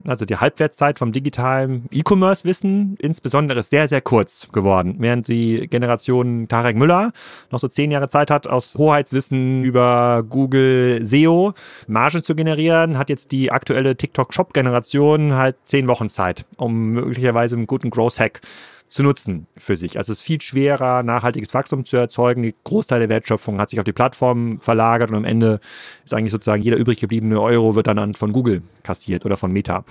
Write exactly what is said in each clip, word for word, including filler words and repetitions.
Also die Halbwertszeit vom digitalen E-Commerce-Wissen insbesondere ist sehr, sehr kurz geworden. Während die Generation Tarek Müller noch so zehn Jahre Zeit hat, aus Hoheitswissen über Google S E O Marge zu generieren, hat jetzt die aktuelle TikTok-Shop-Generation halt zehn Wochen Zeit, um möglicherweise einen guten Growth-Hack zu nutzen für sich. Also es ist viel schwerer, nachhaltiges Wachstum zu erzeugen. Die Großteil der Wertschöpfung hat sich auf die Plattform verlagert und am Ende ist eigentlich sozusagen jeder übrig gebliebene Euro wird dann von Google kassiert oder von Meta.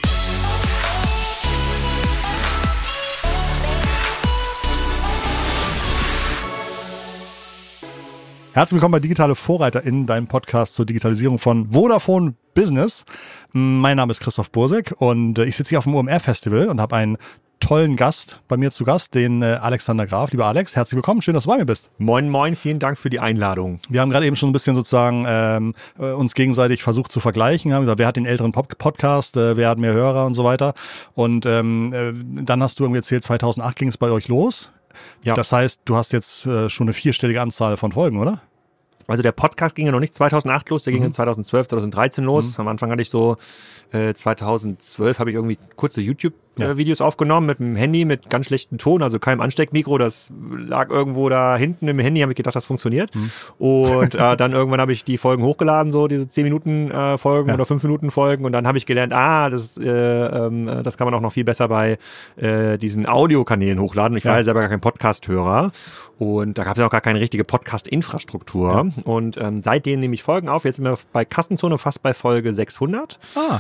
Herzlich willkommen bei Digitale Vorreiter in deinem Podcast zur Digitalisierung von Vodafone Business. Mein Name ist Christoph Bursek und ich sitze hier auf dem O M R-Festival und habe einen tollen Gast bei mir zu Gast, den äh, Alexander Graf. Lieber Alex, herzlich willkommen, schön, dass du bei mir bist. Moin, moin, vielen Dank für die Einladung. Wir haben gerade eben schon ein bisschen sozusagen ähm, uns gegenseitig versucht zu vergleichen, haben gesagt, wer hat den älteren Pop- Podcast, äh, wer hat mehr Hörer und so weiter. Und ähm, äh, dann hast du irgendwie erzählt, zweitausendacht ging es bei euch los. Ja. Das heißt, du hast jetzt äh, schon eine vierstellige Anzahl von Folgen, oder? Also der Podcast ging ja noch nicht zweitausendacht los, der ging mhm. zweitausendzwölf, zweitausenddreizehn los. Mhm. Am Anfang hatte ich so, äh, zweitausendzwölf habe ich irgendwie kurze YouTube-Videos ja. äh, aufgenommen mit dem Handy, mit ganz schlechtem Ton, also keinem Ansteckmikro, das lag irgendwo da hinten im Handy, habe ich gedacht, das funktioniert. Mhm. Und äh, dann irgendwann habe ich die Folgen hochgeladen, so diese zehn Minuten äh, Folgen ja. oder fünf Minuten Folgen und dann habe ich gelernt, ah, das, äh, äh, das kann man auch noch viel besser bei äh, diesen Audiokanälen hochladen. Ich ja. war ja selber gar kein Podcast-Hörer und da gab es ja auch gar keine richtige Podcast-Infrastruktur. Ja. Und ähm, seitdem nehme ich Folgen auf. Jetzt sind wir bei Kassenzone fast bei Folge sechshundert. Ah.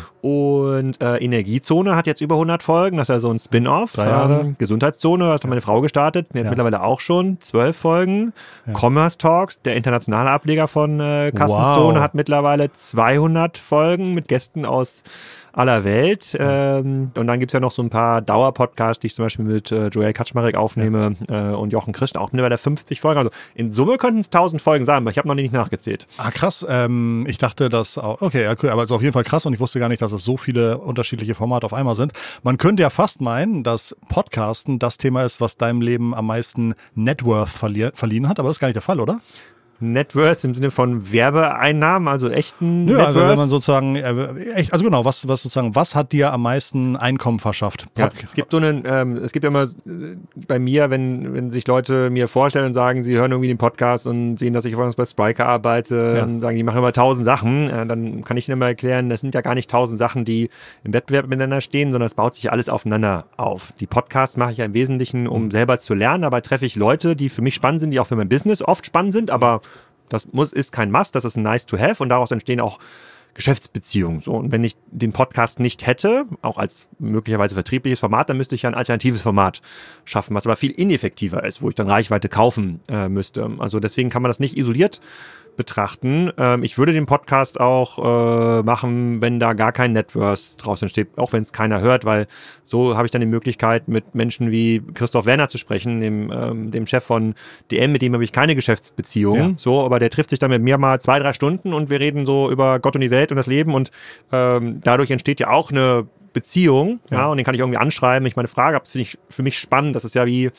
Und äh, Energiezone hat jetzt über hundert Folgen. Das ist ja so ein Spin-off. Ähm, Gesundheitszone, das hat meine Frau gestartet. Die hat ja. mittlerweile auch schon zwölf Folgen. Ja. Commerce Talks, der internationale Ableger von äh, Kassenzone, wow. hat mittlerweile zweihundert Folgen mit Gästen aus aller Welt. Ähm, und dann gibt's ja noch so ein paar Dauer-Podcasts, die ich zum Beispiel mit äh, Joel Kaczmarek aufnehme ja. äh, und Jochen Christ auch mit bei der fünfzig Folgen. Also in Summe könnten es tausend Folgen sein, aber ich habe noch nicht nachgezählt. Ah, krass. Ähm, ich dachte, dass auch, okay, okay, aber es ist auf jeden Fall krass und ich wusste gar nicht, dass es so viele unterschiedliche Formate auf einmal sind. Man könnte ja fast meinen, dass Podcasten das Thema ist, was deinem Leben am meisten Networth verli- verliehen hat, aber das ist gar nicht der Fall, oder? Networth im Sinne von Werbeeinnahmen, also echten ja, Networth? Also wenn man sozusagen, äh, echt, also genau, was, was sozusagen, was hat dir am meisten Einkommen verschafft? Ja, es gibt so einen, ähm, es gibt ja immer äh, bei mir, wenn, wenn sich Leute mir vorstellen und sagen, sie hören irgendwie den Podcast und sehen, dass ich übrigens bei Spryker arbeite ja. und sagen, die machen immer tausend Sachen, äh, dann kann ich ihnen immer erklären, das sind ja gar nicht tausend Sachen, die im Wettbewerb miteinander stehen, sondern es baut sich ja alles aufeinander auf. Die Podcasts mache ich ja im Wesentlichen, um mhm. selber zu lernen, dabei treffe ich Leute, die für mich spannend sind, die auch für mein Business oft spannend sind, aber das muss, ist kein Must, das ist ein nice to have und daraus entstehen auch Geschäftsbeziehungen. So, und wenn ich den Podcast nicht hätte, auch als möglicherweise vertriebliches Format, dann müsste ich ja ein alternatives Format schaffen, was aber viel ineffektiver ist, wo ich dann Reichweite kaufen äh, müsste. Also deswegen kann man das nicht isoliert betrachten. Ähm, ich würde den Podcast auch äh, machen, wenn da gar kein Networth draus entsteht, auch wenn es keiner hört, weil so habe ich dann die Möglichkeit, mit Menschen wie Christoph Werner zu sprechen, dem, ähm, dem Chef von D M, mit dem habe ich keine Geschäftsbeziehung, ja. so, aber der trifft sich dann mit mir mal zwei, drei Stunden und wir reden so über Gott und die Welt und das Leben und ähm, dadurch entsteht ja auch eine Beziehung, ja. ja, und den kann ich irgendwie anschreiben, wenn ich meine Frage habe, das finde ich für mich spannend, das ist ja wie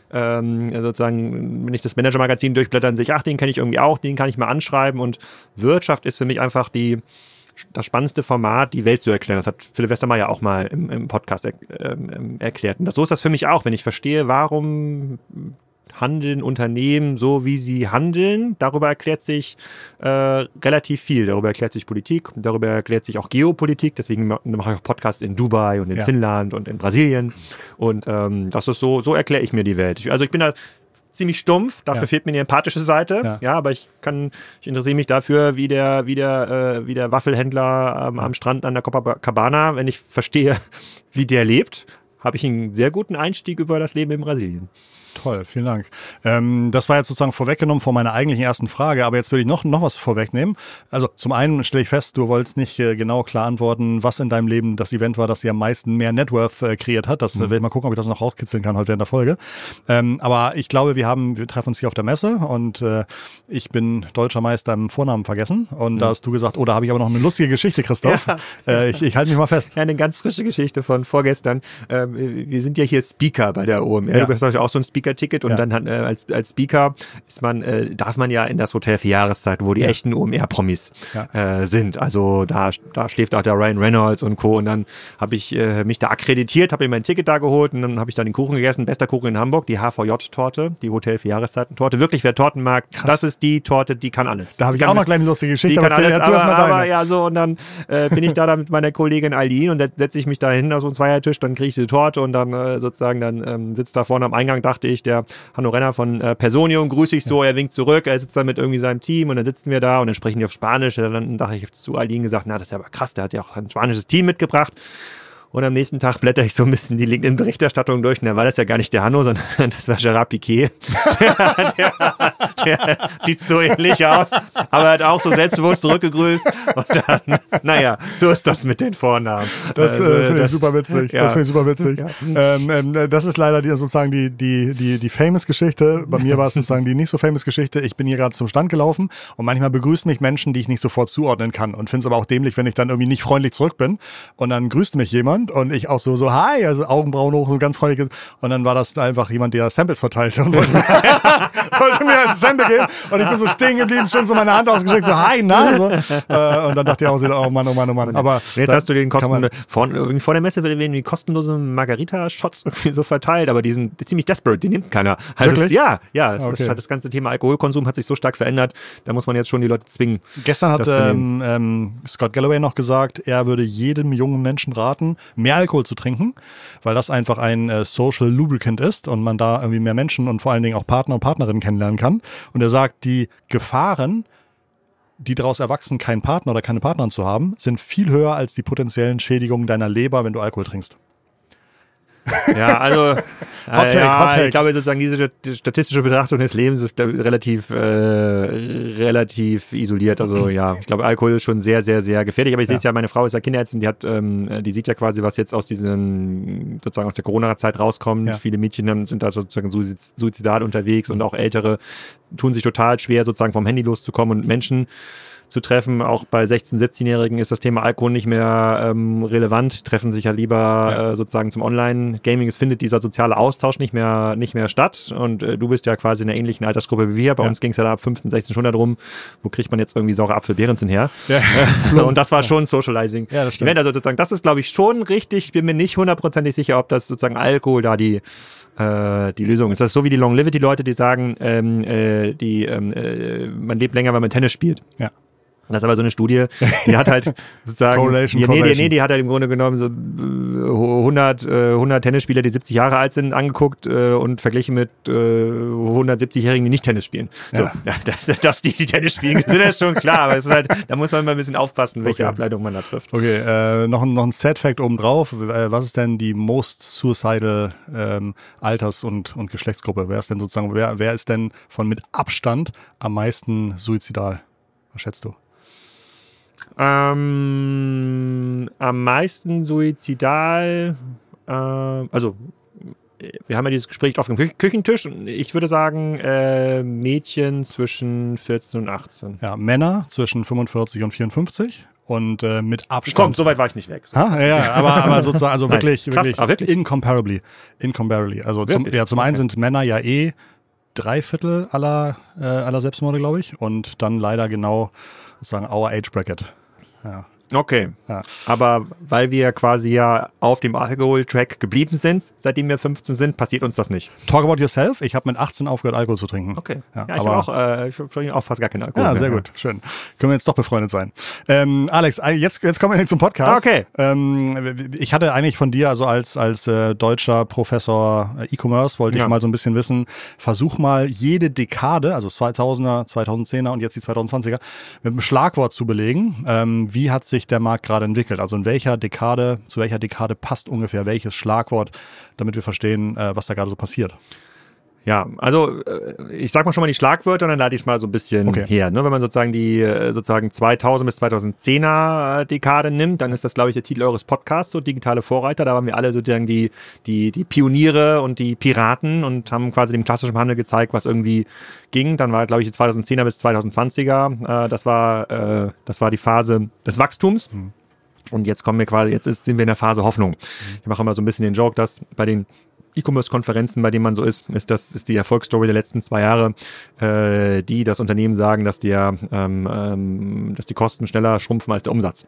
Ähm, sozusagen, wenn ich das Manager-Magazin durchblätter, dann sehe ich, ach, den kenne ich irgendwie auch, den kann ich mal anschreiben und Wirtschaft ist für mich einfach die, das spannendste Format, die Welt zu erklären. Das hat Philipp Westermeier auch mal im, im Podcast er, ähm, erklärt. Und das, so ist das für mich auch, wenn ich verstehe, warum handeln Unternehmen so, wie sie handeln. Darüber erklärt sich äh, relativ viel. Darüber erklärt sich Politik, darüber erklärt sich auch Geopolitik. Deswegen mache ich auch Podcasts in Dubai und in ja. Finnland und in Brasilien. Und ähm, das ist so, so erkläre ich mir die Welt. Also ich bin da ziemlich stumpf, dafür ja. fehlt mir die empathische Seite. Ja. ja, aber ich kann, ich interessiere mich dafür, wie der, wie der, äh, wie der Waffelhändler ähm, ja. am Strand an der Copacabana, wenn ich verstehe, wie der lebt, habe ich einen sehr guten Einstieg über das Leben in Brasilien. Toll, vielen Dank. Ähm, das war jetzt sozusagen vorweggenommen von meiner eigentlichen ersten Frage, aber jetzt würde ich noch, noch was vorwegnehmen. Also zum einen stelle ich fest, du wolltest nicht äh, genau klar antworten, was in deinem Leben das Event war, das dir am meisten mehr Networth äh, kreiert hat. Das mhm. äh, werde ich mal gucken, ob ich das noch rauskitzeln kann heute während der Folge. Ähm, aber ich glaube, wir haben, wir treffen uns hier auf der Messe und äh, ich bin deutscher Meister im Vornamen vergessen. Und mhm. da hast du gesagt, oh, da habe ich aber noch eine lustige Geschichte, Christoph. Ja. Äh, ich ich halte mich mal fest. Ja, eine ganz frische Geschichte von vorgestern. Ähm, wir sind ja hier Speaker bei der O M R. Ja. Du bist natürlich auch so ein Speaker Speaker-Ticket und ja. dann hat, äh, als, als Speaker ist man, äh, darf man ja in das Hotel für Jahreszeiten, wo die ja. echten O M R-Promis ja. äh, sind. Also da, da schläft auch der Ryan Reynolds und Co. Und dann habe ich äh, mich da akkreditiert, habe mir mein Ticket da geholt und dann habe ich da den Kuchen gegessen. Bester Kuchen in Hamburg, die H V J-Torte, die Hotel für Jahreszeiten-Torte. Wirklich, wer Torten mag, Krass. das ist die Torte, die kann alles. Da habe ich kann, auch noch eine kleine lustige Geschichte. Die kann alles, aber, aber, aber ja, so und dann äh, bin ich da, da mit meiner Kollegin Eileen und setze ich mich da hin auf so einen Zweiertisch, dann kriege ich die Torte und dann äh, sozusagen, dann ähm, sitzt da vorne am Eingang, dachte ich, der Hanno Renner von äh, Personium, grüße ich so, ja. er winkt zurück, er sitzt dann mit irgendwie seinem Team und dann sitzen wir da und dann sprechen die auf Spanisch. Dann dachte ich zu Eileen gesagt, na, das ist ja aber krass, der hat ja auch ein spanisches Team mitgebracht. Und am nächsten Tag blätter ich so ein bisschen die LinkedIn-Berichterstattung durch und da war das ja gar nicht der Hanno, sondern das war Gerard Piquet. der, der, der sieht so ähnlich aus, aber er hat auch so selbstbewusst zurückgegrüßt. Und dann, naja, so ist das mit den Vornamen. Das also, äh, finde ich super witzig. Ja. Das finde ich super witzig. Ja. Ähm, ähm, das ist leider die, sozusagen die, die, die, die Famous-Geschichte. Bei mir war es sozusagen die nicht so Famous-Geschichte. Ich bin hier gerade zum Stand gelaufen und manchmal begrüßen mich Menschen, die ich nicht sofort zuordnen kann und finde es aber auch dämlich, wenn ich dann irgendwie nicht freundlich zurück bin und dann grüßt mich jemand und ich auch so, so, hi, also Augenbrauen hoch, so ganz freundlich. Und dann war das einfach jemand, der Samples verteilte und wollte, wollte mir ein Sample geben. Und ich bin so stehen geblieben, schon so meine Hand ausgestreckt, so, hi, na. So. Und dann dachte ich auch so, oh Mann, oh Mann, oh Mann. Aber jetzt hast du den kosten, vor, vor der Messe werden die kostenlose Margarita-Shots irgendwie so verteilt, aber die sind ziemlich desperate, die nimmt keiner. Also es, ja, ja, es okay. ist, das ganze Thema Alkoholkonsum hat sich so stark verändert, da muss man jetzt schon die Leute zwingen. Gestern hat ähm, ähm, Scott Galloway noch gesagt, er würde jedem jungen Menschen raten, mehr Alkohol zu trinken, weil das einfach ein äh, Social Lubricant ist und man da irgendwie mehr Menschen und vor allen Dingen auch Partner und Partnerinnen kennenlernen kann. Und er sagt, die Gefahren, die daraus erwachsen, keinen Partner oder keine Partnerin zu haben, sind viel höher als die potenziellen Schädigungen deiner Leber, wenn du Alkohol trinkst. Ja, also Hot take, äh, ja, Hot take. Ich glaube sozusagen diese statistische Betrachtung des Lebens ist relativ äh, relativ isoliert. Also ja, ich glaube Alkohol ist schon sehr, sehr, sehr gefährlich. Aber ich ja. sehe es ja, meine Frau ist ja Kinderärztin, die hat, ähm, die sieht ja quasi, was jetzt aus diesem sozusagen aus der Corona-Zeit rauskommt. Ja. Viele Mädchen sind da sozusagen suizidal unterwegs und auch Ältere tun sich total schwer, sozusagen vom Handy loszukommen und Menschen zu treffen. Auch bei sechzehn-, siebzehnjährigen ist das Thema Alkohol nicht mehr ähm, relevant, treffen sich ja lieber ja. Äh, sozusagen zum Online-Gaming. Es findet dieser soziale Austausch nicht mehr nicht mehr statt und äh, du bist ja quasi in einer ähnlichen Altersgruppe wie wir. Bei ja. uns ging es ja da ab fünfzehn, sechzehn schon darum, wo kriegt man jetzt irgendwie saure Apfelbeerenzen her? Ja. Und das war schon Socializing. Ja, das stimmt. Also sozusagen, das ist glaube ich schon richtig. Ich bin mir nicht hundertprozentig sicher, ob das sozusagen Alkohol da die die Lösung ist. Das ist so wie die Longevity-Leute, die sagen, ähm, äh, die, ähm, äh, man lebt länger, wenn man Tennis spielt. Ja. Das ist aber so eine Studie, die hat halt sozusagen, Correlation, die, nee, Correlation. Die, nee, die hat halt im Grunde genommen so hundert, hundert Tennisspieler, die siebzig Jahre alt sind, angeguckt äh, und verglichen mit äh, hundertsiebzigjährigen, die nicht Tennis spielen. So, ja. Ja, dass, dass die, die Tennis spielen, sind das schon klar, aber es ist halt, da muss man immer ein bisschen aufpassen, welche okay. Ableitung man da trifft. Okay, äh, noch, noch ein Stat-Fact obendrauf. Was ist denn die most suicidal ähm, Alters- und, und Geschlechtsgruppe? Wer ist denn sozusagen, wer, wer ist denn von mit Abstand am meisten suizidal? Was schätzt du? Ähm, am meisten suizidal, äh, also wir haben ja dieses Gespräch auf dem Kü- Küchentisch und ich würde sagen äh, Mädchen zwischen vierzehn und achtzehn. Ja, Männer zwischen fünfundvierzig und vierundfünfzig und äh, mit Abstand. Komm, so weit war ich nicht weg. So. Ha? Ja, aber, aber sozusagen, also wirklich, Krass, wirklich, ah, wirklich incomparably. Incomparably. Also zum, ja, zum einen sind Männer ja eh drei Viertel aller, äh, aller Selbstmorde, glaube ich, und dann leider genau sozusagen our age bracket. Ja. Okay, ja. Aber weil wir quasi ja auf dem Alkohol-Track geblieben sind, seitdem wir fünfzehn sind, passiert uns das nicht. Talk about yourself. Ich habe mit achtzehn aufgehört, Alkohol zu trinken. Okay, ja, ja ich aber auch, äh, ich trinke auch fast gar keinen Alkohol Ja, mehr. sehr gut, schön. Können wir jetzt doch befreundet sein. Ähm, Alex, jetzt, jetzt kommen wir zum Podcast. Okay. Ähm, ich hatte eigentlich von dir, also als, als äh, deutscher Professor E-Commerce, wollte ja. ich mal so ein bisschen wissen, versuch mal jede Dekade, also zweitausender, zweitausendzehner und jetzt die zweitausendzwanziger, mit einem Schlagwort zu belegen. Ähm, wie hat sich der Markt gerade entwickelt? Also in welcher Dekade, zu welcher Dekade passt ungefähr welches Schlagwort, damit wir verstehen, äh, was da gerade so passiert? Ja, also ich sag mal schon mal die Schlagwörter und dann leite ich es mal so ein bisschen okay. her. Ne? Wenn man sozusagen die sozusagen zweitausend bis zweitausendzehner Dekade nimmt, dann ist das, glaube ich, der Titel eures Podcasts, so digitale Vorreiter. Da waren wir alle sozusagen die, die, die Pioniere und die Piraten und haben quasi dem klassischen Handel gezeigt, was irgendwie ging. Dann war, glaube ich, die zweitausendzehner bis zweitausendzwanziger. Äh, das war, äh, das war die Phase des Wachstums. Mhm. Und jetzt kommen wir quasi, jetzt ist, sind wir in der Phase Hoffnung. Ich mache immer so ein bisschen den Joke, dass bei den E-Commerce-Konferenzen, bei denen man so ist, ist das ist die Erfolgsstory der letzten zwei Jahre, äh, die das Unternehmen sagen, dass der, ähm, ähm, dass die Kosten schneller schrumpfen als der Umsatz.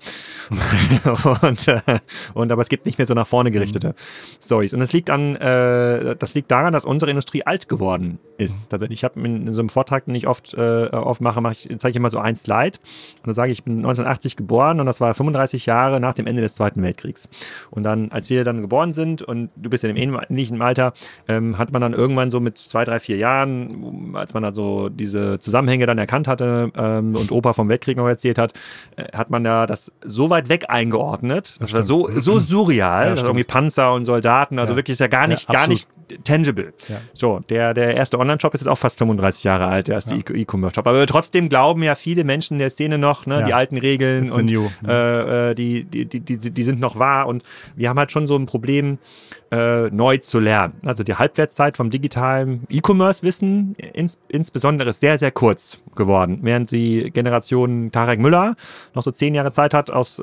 und, äh, und aber es gibt nicht mehr so nach vorne gerichtete mhm. Stories. Und das liegt an, äh, das liegt daran, dass unsere Industrie alt geworden ist. Mhm. Tatsächlich, ich habe in, in so einem Vortrag, den ich oft äh, aufmache, mache ich, zeige ich immer so ein Slide und dann sage ich, ich bin neunzehnhundertachtzig geboren und das war fünfunddreißig Jahre nach dem Ende des Zweiten Weltkriegs. Und dann, als wir dann geboren sind und du bist in dem ähnlichen Alter, ähm, hat man dann irgendwann so mit zwei, drei, vier Jahren, als man da so diese Zusammenhänge dann erkannt hatte ähm, und Opa vom Weltkrieg noch erzählt hat, äh, hat man da das so weit weg eingeordnet, das, das war so, so surreal, ja, dass irgendwie Panzer und Soldaten, also ja. wirklich ist ja gar nicht, ja, gar nicht tangible. Ja. So, der, der erste Online-Shop ist jetzt auch fast fünfunddreißig Jahre alt, der erste ja. E-Commerce-Shop. Aber trotzdem glauben ja viele Menschen in der Szene noch, ne, ja. die alten Regeln It's und äh, die, die, die, die, die sind noch wahr und wir haben halt schon so ein Problem, äh, neu zu lernen. Also die Halbwertszeit vom digitalen E-Commerce-Wissen ins, insbesondere ist sehr, sehr kurz geworden. Während die Generation Tarek Müller noch so zehn Jahre Zeit hat, aus äh,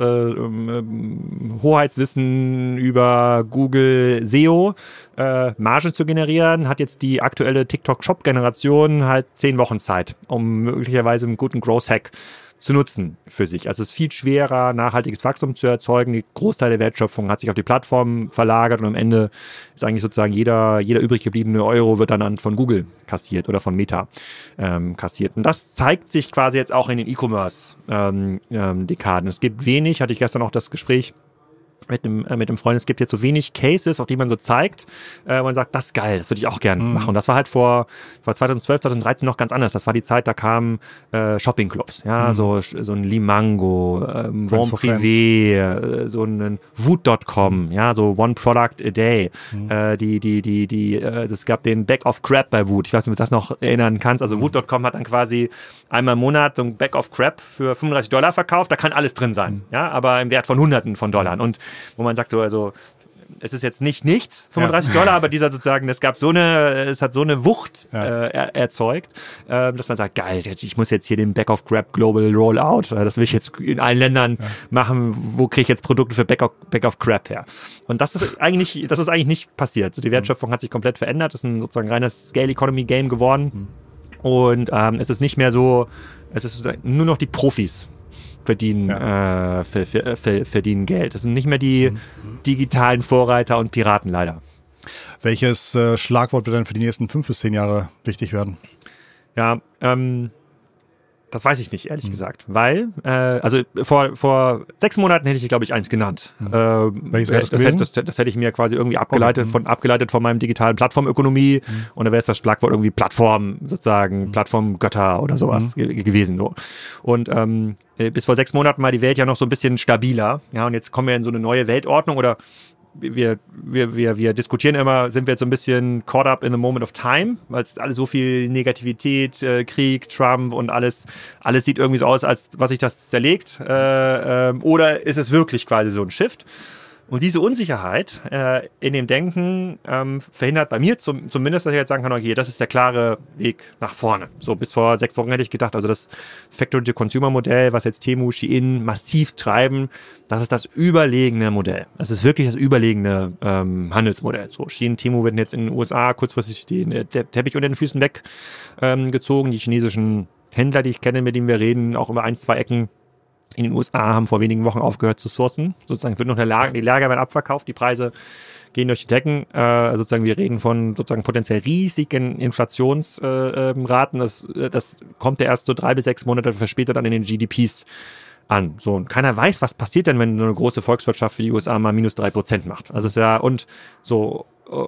ähm, Hoheitswissen über Google S E O äh, Marge zu generieren, hat jetzt die aktuelle TikTok-Shop-Generation halt zehn Wochen Zeit, um möglicherweise einen guten Growth-Hack zu nutzen für sich. Also es ist viel schwerer, nachhaltiges Wachstum zu erzeugen. Die Großteil der Wertschöpfung hat sich auf die Plattform verlagert und am Ende ist eigentlich sozusagen jeder, jeder übrig gebliebene Euro wird dann von Google kassiert oder von Meta ähm, kassiert. Und das zeigt sich quasi jetzt auch in den E-Commerce-Dekaden. Ähm, ähm, es gibt wenig, hatte ich gestern auch das Gespräch mit einem, äh, mit einem Freund, es gibt jetzt so wenig Cases, auf die man so zeigt, äh, man sagt, das ist geil, das würde ich auch gerne mhm. machen. Und das war halt vor, vor zweitausendzwölf, zweitausenddreizehn noch ganz anders. Das war die Zeit, da kamen äh, Shoppingclubs, ja, mhm. so, so ein Limango, ähm, Bon Privé, äh, so ein Woot Punkt com, ja, so One Product a Day. Mhm. Äh, die, die, die, die, äh, es gab den Bag of Crab bei Woot. Ich weiß nicht, ob du das noch erinnern kannst. Also mhm. Woot Punkt com hat dann quasi einmal im Monat so ein Bag of Crab für fünfunddreißig Dollar verkauft. Da kann alles drin sein, mhm. ja, aber im Wert von Hunderten von Dollar. Und wo man sagt so, also es ist jetzt nicht nichts, fünfunddreißig ja. Dollar, aber dieser sozusagen, es gab so eine, es hat so eine Wucht ja. äh, er, erzeugt, äh, dass man sagt, geil, ich muss jetzt hier den Back of Crab Global Rollout, äh, das will ich jetzt in allen Ländern ja. machen, wo kriege ich jetzt Produkte für Back of, Back of Crab her? Und das ist eigentlich, das ist eigentlich nicht passiert. Also die Wertschöpfung mhm. hat sich komplett verändert, das ist ein sozusagen reines Scale Economy Game geworden mhm. und ähm, es ist nicht mehr so, es ist nur noch die Profis verdienen, ja. äh, für, für, für, verdienen Geld. Das sind nicht mehr die mhm. digitalen Vorreiter und Piraten leider. Welches äh, Schlagwort wird denn für die nächsten fünf bis zehn Jahre wichtig werden? Ja, ähm, das weiß ich nicht, ehrlich mhm. gesagt. Weil, äh, also vor, vor sechs Monaten hätte ich, glaube ich, eins genannt. Mhm. Äh, Welches wäre das das, gewesen? heißt, das, das hätte ich mir quasi irgendwie abgeleitet, mhm. von, abgeleitet von meinem digitalen Plattformökonomie mhm. und da wäre es das Schlagwort irgendwie Plattform, sozusagen, mhm. Plattformgötter oder sowas mhm. ge- gewesen. So. Und ähm, bis vor sechs Monaten war die Welt ja noch so ein bisschen stabiler. Ja, und jetzt kommen wir in so eine neue Weltordnung oder wir, wir, wir, wir diskutieren immer, sind wir jetzt so ein bisschen caught up in the moment of time, weil es alles so viel Negativität, äh, Krieg, Trump und alles, alles sieht irgendwie so aus, als was sich das zerlegt. Äh, äh, oder ist es wirklich quasi so ein Shift? Und diese Unsicherheit äh, in dem Denken ähm, verhindert bei mir zum, zumindest, dass ich jetzt sagen kann, okay, das ist der klare Weg nach vorne. So bis vor sechs Wochen hätte ich gedacht, also das Factory-to-Consumer-Modell, was jetzt Temu, Shein massiv treiben, das ist das überlegene Modell. Das ist wirklich das überlegene ähm, Handelsmodell. So Shein, Temu werden jetzt in den U S A kurzfristig den der Teppich unter den Füßen weggezogen. Ähm, die chinesischen Händler, die ich kenne, mit denen wir reden, auch über ein, zwei Ecken in den U S A haben vor wenigen Wochen aufgehört zu sourcen. Sozusagen wird noch der Lager, die Lager werden abverkauft, die Preise gehen durch die Decken. Äh, sozusagen wir reden von sozusagen potenziell riesigen Inflationsraten. Äh, das, das kommt ja erst so drei bis sechs Monate verspätet dann in den G D Ps an. So, und keiner weiß, was passiert denn, wenn so eine große Volkswirtschaft wie die U S A mal minus drei Prozent macht. Also es ist ja, und so,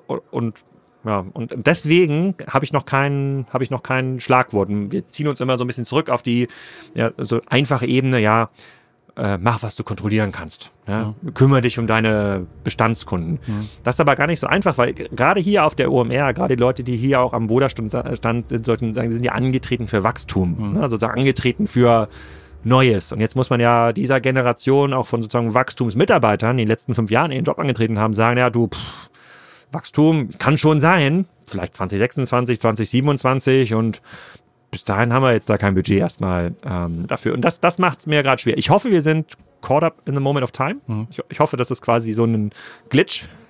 und ja, und deswegen habe ich noch keinen, habe ich noch keinen Schlagwort. Wir ziehen uns immer so ein bisschen zurück auf die ja, so einfache Ebene, ja, äh, mach, was du kontrollieren kannst. Ja? Ja. Kümmere dich um deine Bestandskunden. Ja. Das ist aber gar nicht so einfach, weil gerade hier auf der O M R, gerade die Leute, die hier auch am Boderstand sind, sollten sagen, die sind ja angetreten für Wachstum, ja. ne? Also sozusagen angetreten für Neues. Und jetzt muss man ja dieser Generation auch von sozusagen Wachstumsmitarbeitern, die in den letzten fünf Jahren ihren Job angetreten haben, sagen, ja, du, pff, Wachstum kann schon sein, vielleicht zwanzig sechsundzwanzig, zwanzig siebenundzwanzig und bis dahin haben wir jetzt da kein Budget erstmal ähm, dafür. Und das, das macht es mir gerade schwer. Ich hoffe, wir sind caught up in the moment of time. Mhm. Ich, ich hoffe, das ist quasi so ein Glitch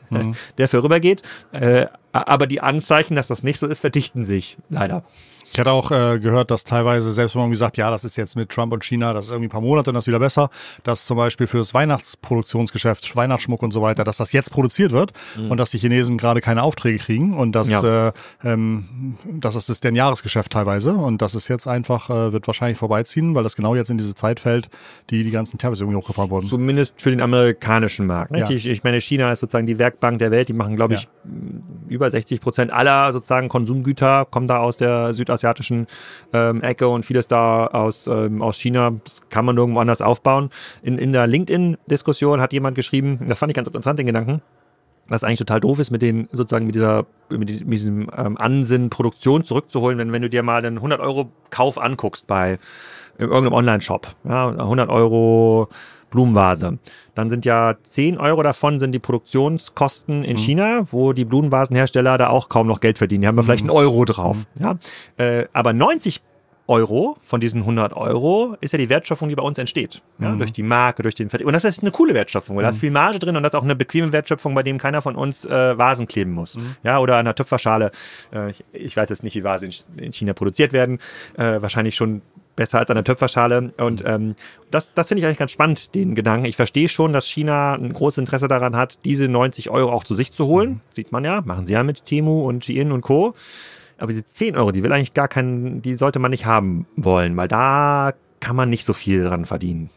mhm. der vorübergeht. Äh, aber die Anzeichen, dass das nicht so ist, verdichten sich leider. Ich hatte auch äh, gehört, dass teilweise, selbst wenn man gesagt, ja, das ist jetzt mit Trump und China, das ist irgendwie ein paar Monate und das ist wieder besser, dass zum Beispiel fürs Weihnachtsproduktionsgeschäft, Weihnachtsschmuck und so weiter, dass das jetzt produziert wird mhm. und dass die Chinesen gerade keine Aufträge kriegen und dass ja. äh, ähm, das ist das deren Jahresgeschäft teilweise und das ist jetzt einfach, äh, wird wahrscheinlich vorbeiziehen, weil das genau jetzt in diese Zeit fällt, die die ganzen Tariffs irgendwie hochgefahren wurden. Zumindest für den amerikanischen Markt. Ja. Ich, ich meine, China ist sozusagen die Werkbank der Welt, die machen, glaube ich, ja. über sechzig Prozent aller sozusagen Konsumgüter kommen da aus der Südasiatischen ähm, Ecke und vieles da aus, ähm, aus China. Das kann man nirgendwo anders aufbauen. In, in der LinkedIn-Diskussion hat jemand geschrieben, das fand ich ganz interessant, den Gedanken, was eigentlich total doof ist, mit den sozusagen mit dieser mit diesem ähm, Ansinnen, Produktion zurückzuholen, wenn, wenn du dir mal einen hundert Euro Kauf anguckst bei in irgendeinem Online-Shop, ja, hundert Euro Blumenvase. Dann sind ja zehn Euro davon sind die Produktionskosten in mhm. China, wo die Blumenvasenhersteller da auch kaum noch Geld verdienen. Die haben da mhm. vielleicht einen Euro drauf. Mhm. Ja? Äh, aber neunzig Euro von diesen hundert Euro ist ja die Wertschöpfung, die bei uns entsteht. Ja? Mhm. Durch die Marke, durch den Vertrieb. Und das ist eine coole Wertschöpfung, weil mhm. da ist viel Marge drin und das ist auch eine bequeme Wertschöpfung, bei dem keiner von uns äh, Vasen kleben muss. Mhm. Ja? Oder an einer Töpferschale. Äh, ich, ich weiß jetzt nicht, wie Vasen in, in China produziert werden. Äh, wahrscheinlich schon besser als an der Töpferschale. Und ähm, das, das finde ich eigentlich ganz spannend, den Gedanken. Ich verstehe schon, dass China ein großes Interesse daran hat, diese neunzig Euro auch zu sich zu holen. Mhm. Sieht man ja, machen sie ja mit Temu und Shein und Co. Aber diese zehn Euro, die will eigentlich gar keinen, die sollte man nicht haben wollen, weil da kann man nicht so viel dran verdienen.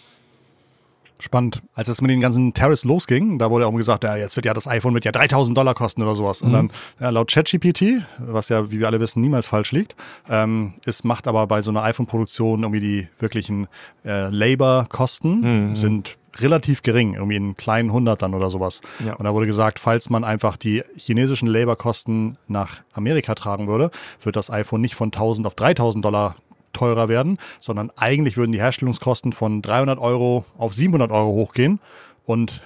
Spannend. Als es mit den ganzen Tariffs losging, da wurde auch gesagt, ja, jetzt wird ja das iPhone mit ja dreitausend Dollar kosten oder sowas. Mhm. Und dann ja, laut ChatGPT, was ja, wie wir alle wissen, niemals falsch liegt, ähm, ist, macht aber bei so einer iPhone-Produktion irgendwie die wirklichen äh, Labor-Kosten mhm. sind relativ gering, irgendwie in kleinen Hundertern oder sowas. Ja. Und da wurde gesagt, falls man einfach die chinesischen Labor-Kosten nach Amerika tragen würde, wird das iPhone nicht von tausend auf dreitausend Dollar teurer werden, sondern eigentlich würden die Herstellungskosten von dreihundert Euro auf siebenhundert Euro hochgehen und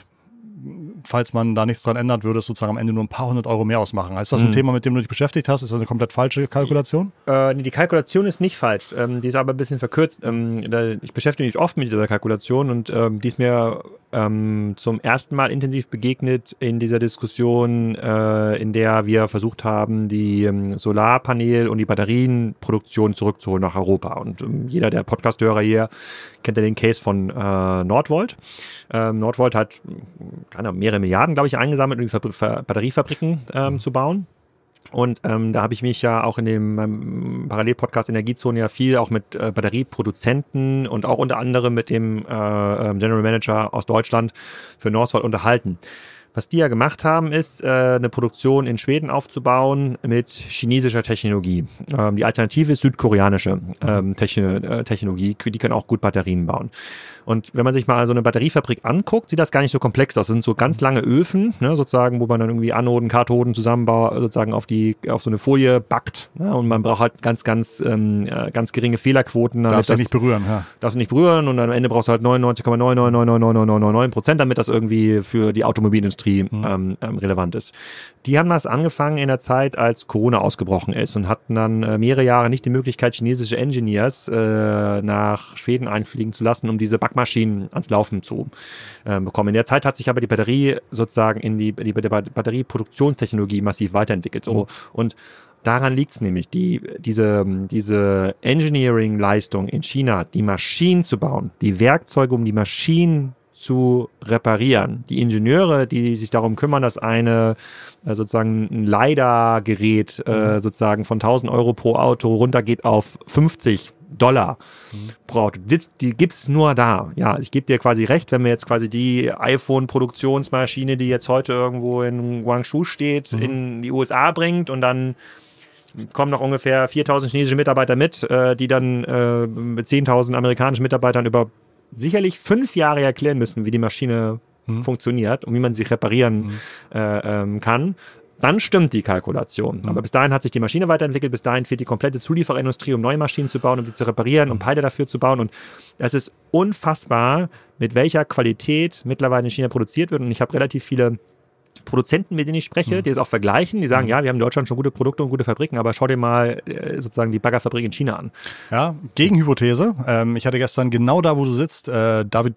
falls man da nichts dran ändert, würde es sozusagen am Ende nur ein paar hundert Euro mehr ausmachen. Ist das ein mhm. Thema, mit dem du dich beschäftigt hast? Ist das eine komplett falsche Kalkulation? Äh, nee, die Kalkulation ist nicht falsch. Ähm, die ist aber ein bisschen verkürzt. Ähm, da, ich beschäftige mich oft mit dieser Kalkulation und ähm, die ist mir ähm, zum ersten Mal intensiv begegnet in dieser Diskussion, äh, in der wir versucht haben, die ähm, Solarpanel- und die Batterienproduktion zurückzuholen nach Europa. Und ähm, jeder der Podcast-Hörer hier kennt ja den Case von äh, Nordvolt. Ähm, Nordvolt hat keine Ahnung, mehrere Milliarden, glaube ich, eingesammelt, um die Ver- Ver- Batteriefabriken ähm, zu bauen. Und ähm, da habe ich mich ja auch in dem ähm, Parallelpodcast Energiezone ja viel auch mit äh, Batterieproduzenten und auch unter anderem mit dem äh, General Manager aus Deutschland für Northvolt unterhalten. Was die ja gemacht haben, ist, äh, eine Produktion in Schweden aufzubauen mit chinesischer Technologie. Ähm, die Alternative ist südkoreanische ähm, Techn- äh, Technologie. Die können auch gut Batterien bauen. Und wenn man sich mal so eine Batteriefabrik anguckt, sieht das gar nicht so komplex aus. Das sind so ganz lange Öfen, ne, sozusagen, wo man dann irgendwie Anoden, Kathoden zusammenbaut, sozusagen auf die auf so eine Folie backt. Ne, und man braucht halt ganz, ganz, ähm, ganz geringe Fehlerquoten. Darfst du nicht berühren, ja. Darfst du nicht berühren und am Ende brauchst du halt neunundneunzig Komma neun neun neun neun neun neun neun neun Prozent, damit das irgendwie für die Automobilindustrie mhm. ähm, ähm, relevant ist. Die haben das angefangen in der Zeit, als Corona ausgebrochen ist und hatten dann äh, mehrere Jahre nicht die Möglichkeit, chinesische Engineers äh, nach Schweden einfliegen zu lassen, um diese Backmaschinen ans Laufen zu äh, bekommen. In der Zeit hat sich aber die Batterie sozusagen in die, die, die Batterieproduktionstechnologie massiv weiterentwickelt. So. Mhm. Und daran liegt es nämlich, die, diese, diese Engineering-Leistung in China, die Maschinen zu bauen, die Werkzeuge, um die Maschinen zu reparieren. Die Ingenieure, die sich darum kümmern, dass eine äh, sozusagen ein LiDAR-Gerät äh, mhm. sozusagen von tausend Euro pro Auto runtergeht auf fünfzig Dollar mhm. pro Auto. Die, die gibt's nur da. Ja, ich gebe dir quasi recht, wenn wir jetzt quasi die iPhone-Produktionsmaschine, die jetzt heute irgendwo in Guangzhou steht, mhm. in die U S A bringt und dann kommen noch ungefähr viertausend chinesische Mitarbeiter mit, äh, die dann äh, mit zehntausend amerikanischen Mitarbeitern über sicherlich fünf Jahre erklären müssen, wie die Maschine mhm. funktioniert und wie man sie reparieren mhm. äh, ähm, kann. Dann stimmt die Kalkulation. Mhm. Aber bis dahin hat sich die Maschine weiterentwickelt, bis dahin fehlt die komplette Zulieferindustrie, um neue Maschinen zu bauen, um die zu reparieren, mhm. um Teile dafür zu bauen. Und es ist unfassbar, mit welcher Qualität mittlerweile in China produziert wird. Und ich habe relativ viele Produzenten, mit denen ich spreche, mhm. die es auch vergleichen, die sagen, mhm. ja, wir haben in Deutschland schon gute Produkte und gute Fabriken, aber schau dir mal äh, sozusagen die Baggerfabrik in China an. Ja, Gegenhypothese. Ähm, ich hatte gestern genau da, wo du sitzt, äh, David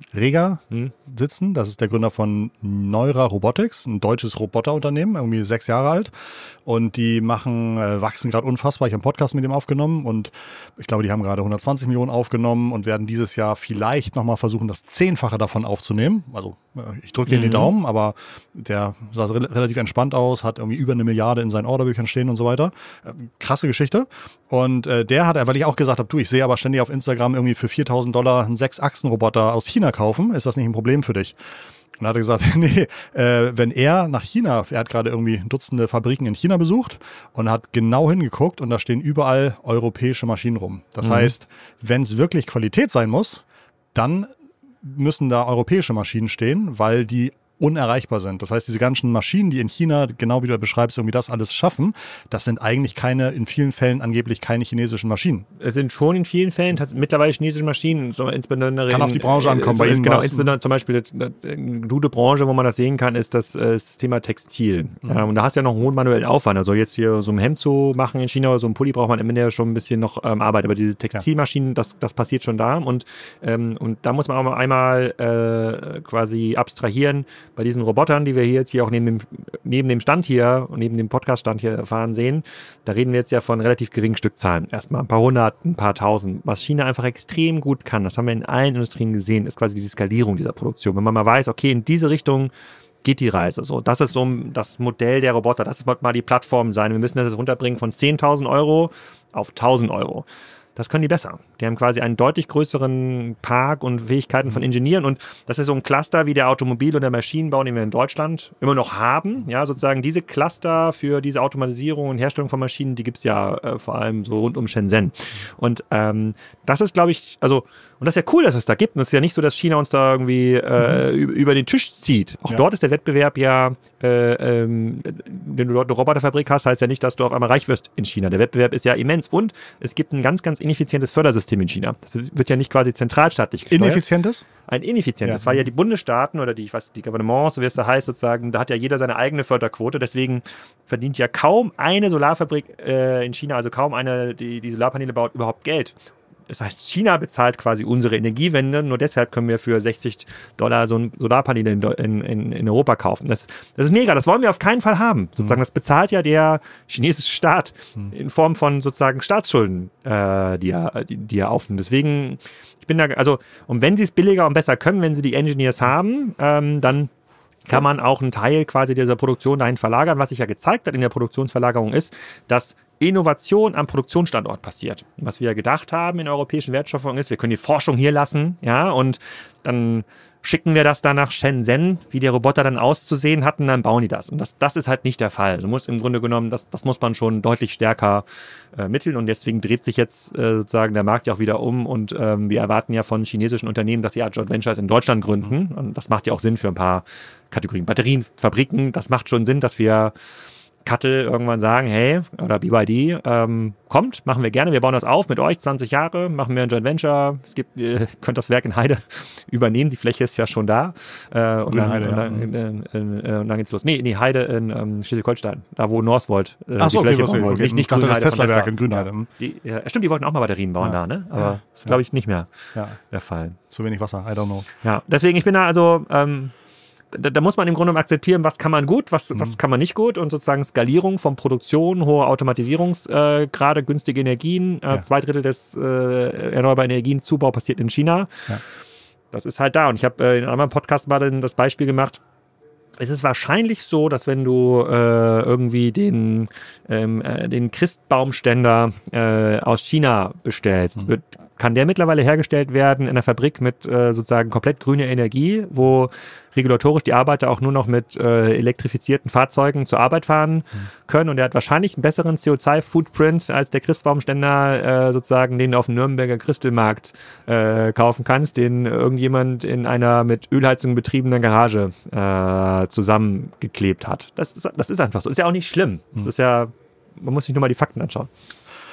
Rega hm. sitzen. Das ist der Gründer von Neura Robotics, ein deutsches Roboterunternehmen, irgendwie sechs Jahre alt. Und die machen, äh, wachsen gerade unfassbar. Ich habe einen Podcast mit dem aufgenommen und ich glaube, die haben gerade hundertzwanzig Millionen aufgenommen und werden dieses Jahr vielleicht nochmal versuchen, das Zehnfache davon aufzunehmen. Also äh, ich drücke dir mhm. den Daumen, aber der sah re- relativ entspannt aus, hat irgendwie über eine Milliarde in seinen Orderbüchern stehen und so weiter. Äh, krasse Geschichte. Und äh, der hat, weil ich auch gesagt habe, du, ich sehe aber ständig auf Instagram irgendwie für viertausend Dollar einen Sechs-Achsen-Roboter aus China kaufen. Ist das nicht ein Problem für dich? Und dann hat er gesagt, nee, äh, wenn er nach China, er hat gerade irgendwie Dutzende Fabriken in China besucht und hat genau hingeguckt und da stehen überall europäische Maschinen rum. Das mhm. heißt, wenn es wirklich Qualität sein muss, dann müssen da europäische Maschinen stehen, weil die unerreichbar sind. Das heißt, diese ganzen Maschinen, die in China, genau wie du beschreibst, irgendwie das alles schaffen, das sind eigentlich keine, in vielen Fällen angeblich keine chinesischen Maschinen. Es sind schon in vielen Fällen mittlerweile chinesische Maschinen, so insbesondere kann in, auf die Branche ankommen. Äh, bei Ihnen genau, insbesondere zum Beispiel eine gute Branche, wo man das sehen kann, ist das, äh, das Thema Textil. Mhm. Ähm, und da hast du ja noch einen hohen manuellen Aufwand. Also jetzt hier so ein Hemd zu machen in China oder so ein Pulli braucht man im Ende schon ein bisschen noch ähm, Arbeit. Aber diese Textilmaschinen, ja. das, das passiert schon da. Und, ähm, und da muss man auch mal einmal äh, quasi abstrahieren bei diesen Robotern, die wir hier jetzt hier auch neben dem, neben dem Stand hier und neben dem Podcast-Stand hier erfahren sehen, da reden wir jetzt ja von relativ geringen Stückzahlen. Erstmal ein paar hundert, ein paar tausend. Was China einfach extrem gut kann, das haben wir in allen Industrien gesehen, ist quasi die Skalierung dieser Produktion. Wenn man mal weiß, okay, in diese Richtung geht die Reise. So, das ist so das Modell der Roboter, das wird mal die Plattform sein. Wir müssen das jetzt runterbringen von zehntausend Euro auf tausend Euro. Das können die besser. Die haben quasi einen deutlich größeren Park und Fähigkeiten von Ingenieuren und das ist so ein Cluster wie der Automobil- und der Maschinenbau, den wir in Deutschland immer noch haben. Ja, sozusagen diese Cluster für diese Automatisierung und Herstellung von Maschinen, die gibt es ja äh, vor allem so rund um Shenzhen. Und ähm, das ist, glaube ich, also und das ist ja cool, dass es da gibt. Und es ist ja nicht so, dass China uns da irgendwie äh, mhm. über den Tisch zieht. Auch ja. dort ist der Wettbewerb ja, äh, ähm, wenn du dort eine Roboterfabrik hast, heißt ja nicht, dass du auf einmal reich wirst in China. Der Wettbewerb ist ja immens. Und es gibt ein ganz, ganz ineffizientes Fördersystem in China. Das wird ja nicht quasi zentralstaatlich gesteuert. Ineffizientes? Ein ineffizientes, ja. weil ja die Bundesstaaten oder die, ich weiß, die Gouvernements, so wie es da heißt sozusagen, da hat ja jeder seine eigene Förderquote. Deswegen verdient ja kaum eine Solarfabrik äh, in China, also kaum eine, die die Solarpaneele baut, überhaupt Geld. Das heißt, China bezahlt quasi unsere Energiewende, nur deshalb können wir für sechzig Dollar so ein Solarpanel in, in, in Europa kaufen. Das, das ist mega, das wollen wir auf keinen Fall haben. Sozusagen, das bezahlt ja der chinesische Staat in Form von sozusagen Staatsschulden, äh, die, er, die, die er aufnimmt. Deswegen, ich bin da, also, und wenn sie es billiger und besser können, wenn sie die Engineers haben, ähm, dann kann man auch einen Teil quasi dieser Produktion dahin verlagern. Was sich ja gezeigt hat in der Produktionsverlagerung ist, dass Innovation am Produktionsstandort passiert. Was wir gedacht haben in der europäischen Wertschöpfung ist, wir können die Forschung hier lassen, ja, und dann schicken wir das dann nach Shenzhen, wie der Roboter dann auszusehen hat, und dann bauen die das. Und das, das ist halt nicht der Fall. Du musst im Grunde genommen, das, das muss man schon deutlich stärker äh, mitteln und deswegen dreht sich jetzt äh, sozusagen der Markt ja auch wieder um und ähm, wir erwarten ja von chinesischen Unternehmen, dass sie Joint Ventures in Deutschland gründen und das macht ja auch Sinn für ein paar Kategorien. Batterien, Fabriken, das macht schon Sinn, dass wir Cuttle irgendwann sagen, hey, oder B Y D, ähm, kommt, machen wir gerne, wir bauen das auf mit euch, zwanzig Jahre, machen wir ein Joint Venture, es gibt, ihr könnt das Werk in Heide übernehmen, die Fläche ist ja schon da. Äh, und, dann, Heide, und, dann, ja. äh, äh, und dann geht's los. Nee, nee, Heide in ähm, Schleswig-Holstein, da wo Northvolt äh, Ach so, die Fläche okay, bauen wollte. Okay. Nicht, nicht Grünheide, Grünheide das Tesla-Werk Tesla. in Grünheide. Ja. Die, ja, stimmt, die wollten auch mal Batterien bauen ja. da, ne? Aber ja. das ist, glaube ich, nicht mehr ja. der Fall. Zu wenig Wasser, I don't know. Ja, deswegen, ich bin da also... Ähm, Da, da muss man im Grunde akzeptieren, was kann man gut, was, mhm. was kann man nicht gut und sozusagen Skalierung von Produktion, hohe Automatisierungsgrade, äh, günstige Energien, äh, ja. zwei Drittel des äh, erneuerbaren Energienzubau passiert in China. Ja. Das ist halt da und ich habe äh, in einem anderen Podcast mal das Beispiel gemacht. Es ist wahrscheinlich so, dass wenn du äh, irgendwie den, ähm, äh, den Christbaumständer äh, aus China bestellst, mhm. wird, kann der mittlerweile hergestellt werden in einer Fabrik mit äh, sozusagen komplett grüner Energie, wo regulatorisch die Arbeiter auch nur noch mit äh, elektrifizierten Fahrzeugen zur Arbeit fahren mhm. können und der hat wahrscheinlich einen besseren C O zwei Footprint als der Christbaumständer äh, sozusagen, den du auf dem Nürnberger Christelmarkt äh, kaufen kannst, den irgendjemand in einer mit Ölheizung betriebenen Garage äh, zusammengeklebt hat. Das ist, das ist einfach so. Ist ja auch nicht schlimm. Das ist ja, man muss sich nur mal die Fakten anschauen.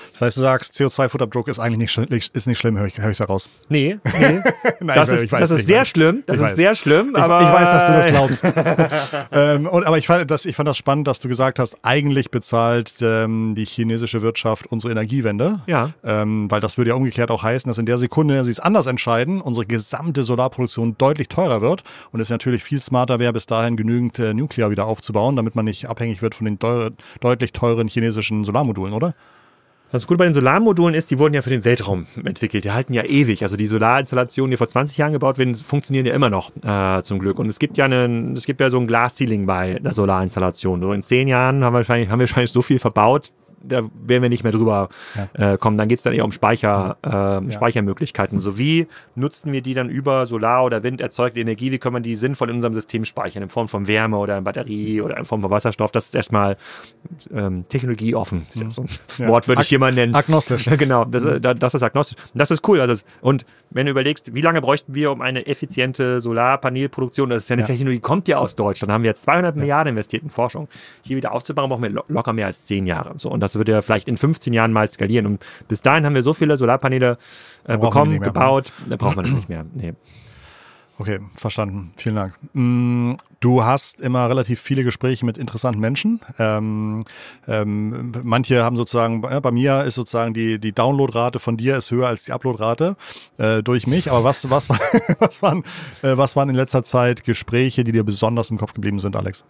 Das heißt, du sagst, C O zwei Fußabdruck ist eigentlich nicht, sch- ist nicht schlimm, höre ich, hör ich daraus. Nee, nee. Nein, das ich ist, weiß, das ist ich sehr weiß. schlimm. Das Ich ist weiß. sehr schlimm. Ich, Aber ich weiß, dass du das glaubst. ähm, und, aber ich fand, das, ich fand das spannend, dass du gesagt hast, eigentlich bezahlt ähm, die chinesische Wirtschaft unsere Energiewende. Ja. Ähm, weil das würde ja umgekehrt auch heißen, dass in der Sekunde, in der sie es anders entscheiden, unsere gesamte Solarproduktion deutlich teurer wird und es natürlich viel smarter wäre, bis dahin genügend äh, Nuklear wieder aufzubauen, damit man nicht abhängig wird von den teure, deutlich teuren chinesischen Solarmodulen, oder? Das Gute bei den Solarmodulen ist, die wurden ja für den Weltraum entwickelt. Die halten ja ewig. Also die Solarinstallationen, die vor zwanzig Jahren gebaut werden, funktionieren ja immer noch, äh, zum Glück. Und es gibt ja einen, es gibt ja so ein Glasceiling bei der Solarinstallation. So in zehn Jahren haben wir wahrscheinlich, haben wir wahrscheinlich so viel verbaut, da werden wir nicht mehr drüber ja. äh, kommen. Dann geht es dann eher um Speicher, äh, ja. Speichermöglichkeiten. So wie nutzen wir die dann über Solar- oder Wind erzeugte Energie? Wie können wir die sinnvoll in unserem System speichern? In Form von Wärme oder in Batterie oder in Form von Wasserstoff? Das ist erstmal ähm, technologieoffen. Das ist ja so ein ja. Wort, würde ich Ag- jemand nennen. Agnostisch. Genau, das, das ist agnostisch. Das ist cool. Also, und wenn du überlegst, wie lange bräuchten wir um eine effiziente Solarpanelproduktion? Das ist ja eine ja. Technologie, die kommt ja aus Deutschland. Da haben wir jetzt zweihundert ja. Milliarden investiert in Forschung. Hier wieder aufzubauen, brauchen wir lo- locker mehr als zehn Jahre. So, und das wird ja vielleicht in fünfzehn Jahren mal skalieren. Und bis dahin haben wir so viele Solarpaneele äh, bekommen, mehr, gebaut, ne? Da braucht man das nicht mehr. Nee. Okay, verstanden. Vielen Dank. Du hast immer relativ viele Gespräche mit interessanten Menschen. Ähm, ähm, manche haben sozusagen, ja, bei mir ist sozusagen die, die Downloadrate von dir ist höher als die Uploadrate äh, durch mich. Aber was, was, was, waren, äh, was waren in letzter Zeit Gespräche, die dir besonders im Kopf geblieben sind, Alex?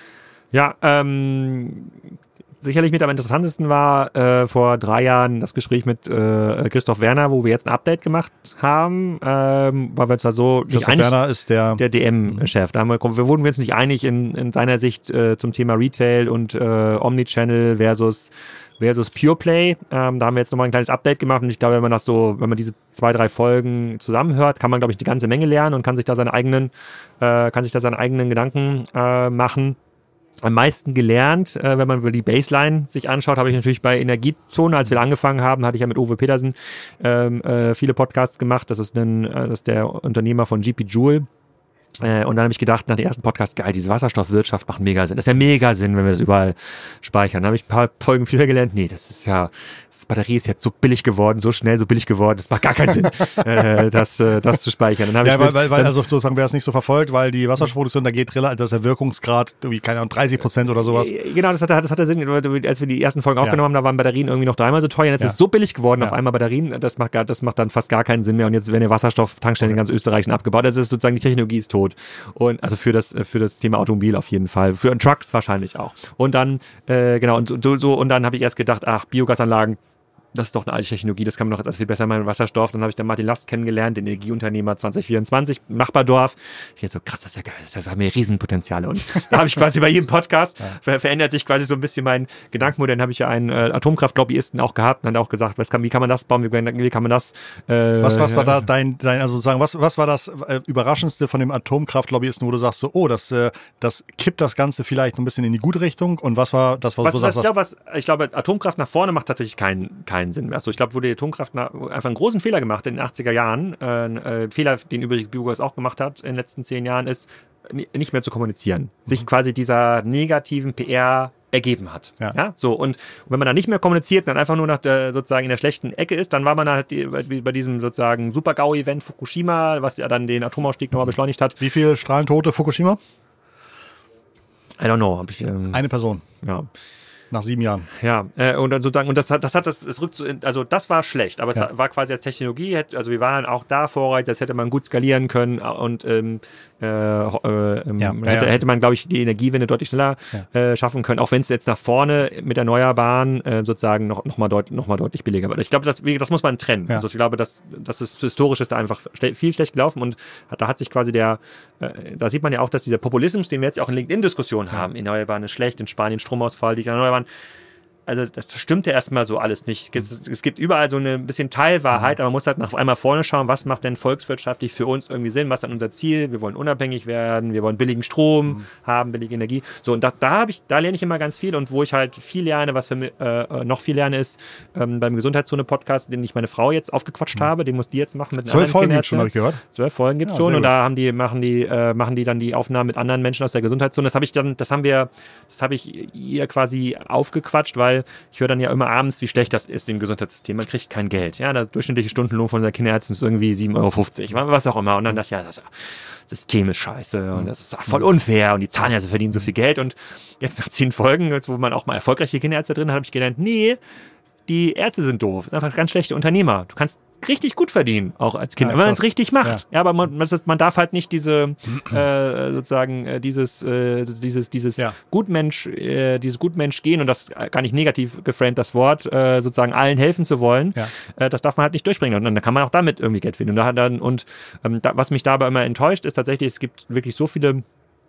Ja, ähm... sicherlich mit am interessantesten war äh, vor drei Jahren das Gespräch mit äh, Christoph Werner, wo wir jetzt ein Update gemacht haben, ähm, weil wir uns da so nicht Christoph einig, Werner ist der, der D M-Chef. Da haben wir, wir wurden wir uns nicht einig in, in seiner Sicht äh, zum Thema Retail und äh, Omnichannel versus versus Pure Play. Ähm, da haben wir jetzt nochmal ein kleines Update gemacht und ich glaube, wenn man das so, wenn man diese zwei, drei Folgen zusammenhört, kann man, glaube ich, eine ganze Menge lernen und kann sich da seine eigenen, äh, kann sich da seine eigenen Gedanken äh, machen. Am meisten gelernt, äh, wenn man über die Baseline sich anschaut, habe ich natürlich bei Energiezone, als wir angefangen haben, hatte ich ja mit Uwe Petersen ähm, äh, viele Podcasts gemacht. Das ist, ein, äh, das ist der Unternehmer von G P Joule. Äh, und dann habe ich gedacht, nach dem ersten Podcast, geil, diese Wasserstoffwirtschaft macht mega Sinn. Das ist ja mega Sinn, wenn wir das überall speichern. Dann habe ich ein paar Folgen viel gelernt. Nee, das ist ja, das Batterie ist jetzt so billig geworden, so schnell, so billig geworden. Das macht gar keinen Sinn, äh, das, äh, das zu speichern. Dann ja, ich weil, mit, weil, weil dann, also sozusagen, wer es nicht so verfolgt, weil die Wasserstoffproduktion, da geht relativ, das ist der Wirkungsgrad, irgendwie, keine Ahnung, dreißig Prozent oder sowas. Genau, das hatte, das hatte Sinn, als wir die ersten Folgen aufgenommen haben, da waren Batterien irgendwie noch dreimal so teuer. Jetzt ja. ist es so billig geworden, ja. auf einmal Batterien, das macht, gar, das macht dann fast gar keinen Sinn mehr. Und jetzt werden ja Wasserstofftankstellen in ganz Österreich sind abgebaut. Das ist sozusagen, die Technologie ist tot. Und also für das, für das Thema Automobil auf jeden Fall. Für Trucks wahrscheinlich auch. Und dann, äh, genau, und so, so, und dann habe ich erst gedacht, ach, Biogasanlagen, das ist doch eine alte Technologie, das kann man doch als viel besser machen mit Wasserstoff. Dann habe ich dann Martin Last kennengelernt, den Energieunternehmer zwanzig vierundzwanzig, Nachbardorf. Ich dachte so, krass, das ist ja geil, das haben wir Riesenpotenziale. Und da habe ich quasi bei jedem Podcast, ja. ver- verändert sich quasi so ein bisschen mein Gedankenmodell. Dann habe ich ja einen äh, Atomkraftlobbyisten auch gehabt und dann auch gesagt, was kann, wie kann man das bauen, wie, wie kann man das... Äh, was, was war da dein, dein also sozusagen, was, was war das äh, Überraschendste von dem Atomkraftlobbyisten, wo du sagst so, oh, das, äh, das kippt das Ganze vielleicht ein bisschen in die gute Richtung und was war das, was, was du was, sagst? Ich glaube, was, ich glaube, Atomkraft nach vorne macht tatsächlich keinen keinen Sinn mehr. Also ich glaube, wo die Atomkraft nach, einfach einen großen Fehler gemacht in den achtziger Jahren, äh, äh, Fehler, den übrigens Biogas auch gemacht hat in den letzten zehn Jahren, ist, n- nicht mehr zu kommunizieren. Mhm. Sich quasi dieser negativen P R ergeben hat. Ja. Ja? So, und wenn man dann nicht mehr kommuniziert und dann einfach nur nach der, sozusagen in der schlechten Ecke ist, dann war man halt die, bei, bei diesem sozusagen Super-GAU-Event Fukushima, was ja dann den Atomausstieg nochmal beschleunigt hat. Wie viele Strahlentote Fukushima? I don't know. Hab ich, ähm, Eine Person. Ja. Nach sieben Jahren. Ja, äh, und dann sozusagen, und das hat, das hat das, das rückt so in, also das war schlecht, aber es ja. war quasi als Technologie, also wir waren auch da Vorreiter, das hätte man gut skalieren können und ähm, äh, äh, ähm, ja. hätte, Ja. hätte man, glaube ich, die Energiewende deutlich schneller ja. äh, schaffen können, auch wenn es jetzt nach vorne mit Erneuerbaren äh, sozusagen noch, noch, mal deut, noch mal deutlich billiger wird. Ich glaube, das, das muss man trennen. Ja. Also ich glaube, das, das ist historisch ist da einfach viel schlecht gelaufen und da hat sich quasi der, äh, da sieht man ja auch, dass dieser Populismus, den wir jetzt auch in LinkedIn-Diskussionen haben, Erneuerbaren ist schlecht, in Spanien Stromausfall, die Erneuerbaren, also das stimmt ja erstmal so alles nicht. Es, es gibt überall so ein bisschen Teilwahrheit, aber man muss halt nach einmal vorne schauen, was macht denn volkswirtschaftlich für uns irgendwie Sinn, was ist dann unser Ziel, wir wollen unabhängig werden, wir wollen billigen Strom mhm. haben, billige Energie. So, und da, da habe ich, da lerne ich immer ganz viel und wo ich halt viel lerne, was für mich äh, noch viel lerne, ist ähm, beim Gesundheitszone-Podcast, den ich meine Frau jetzt aufgequatscht mhm. habe, den muss die jetzt machen mit Zwölf Folgen gibt es schon, habe ich gehört. Zwölf Folgen gibt es ja, schon und da haben die, machen die, äh, machen die dann die Aufnahmen mit anderen Menschen aus der Gesundheitszone. Das habe ich dann, das haben wir, das habe ich ihr quasi aufgequatscht, weil weil ich höre dann ja immer abends, wie schlecht das ist im Gesundheitssystem. Man kriegt kein Geld. Ja, der durchschnittliche Stundenlohn von der Kinderärztin ist irgendwie sieben Euro fünfzig, was auch immer. Und dann dachte ich, ja, das System ist scheiße und das ist voll unfair und die Zahnärzte verdienen so viel Geld. Und jetzt nach zehn Folgen, wo man auch mal erfolgreiche Kinderärzte drin hat, habe ich gelernt, nee, die Ärzte sind doof. Das sind einfach ganz schlechte Unternehmer. Du kannst richtig gut verdienen, auch als Kind, ja, wenn man es richtig macht. Ja, ja aber man, man darf halt nicht diese, äh, sozusagen, äh, dieses, äh, dieses, dieses ja. Gutmensch, äh, dieses Gutmensch gehen und das gar nicht negativ geframed, das Wort, äh, sozusagen allen helfen zu wollen, ja. äh, das darf man halt nicht durchbringen. Und dann kann man auch damit irgendwie Geld finden. Und, da, dann, und ähm, da, was mich dabei immer enttäuscht, ist tatsächlich, es gibt wirklich so viele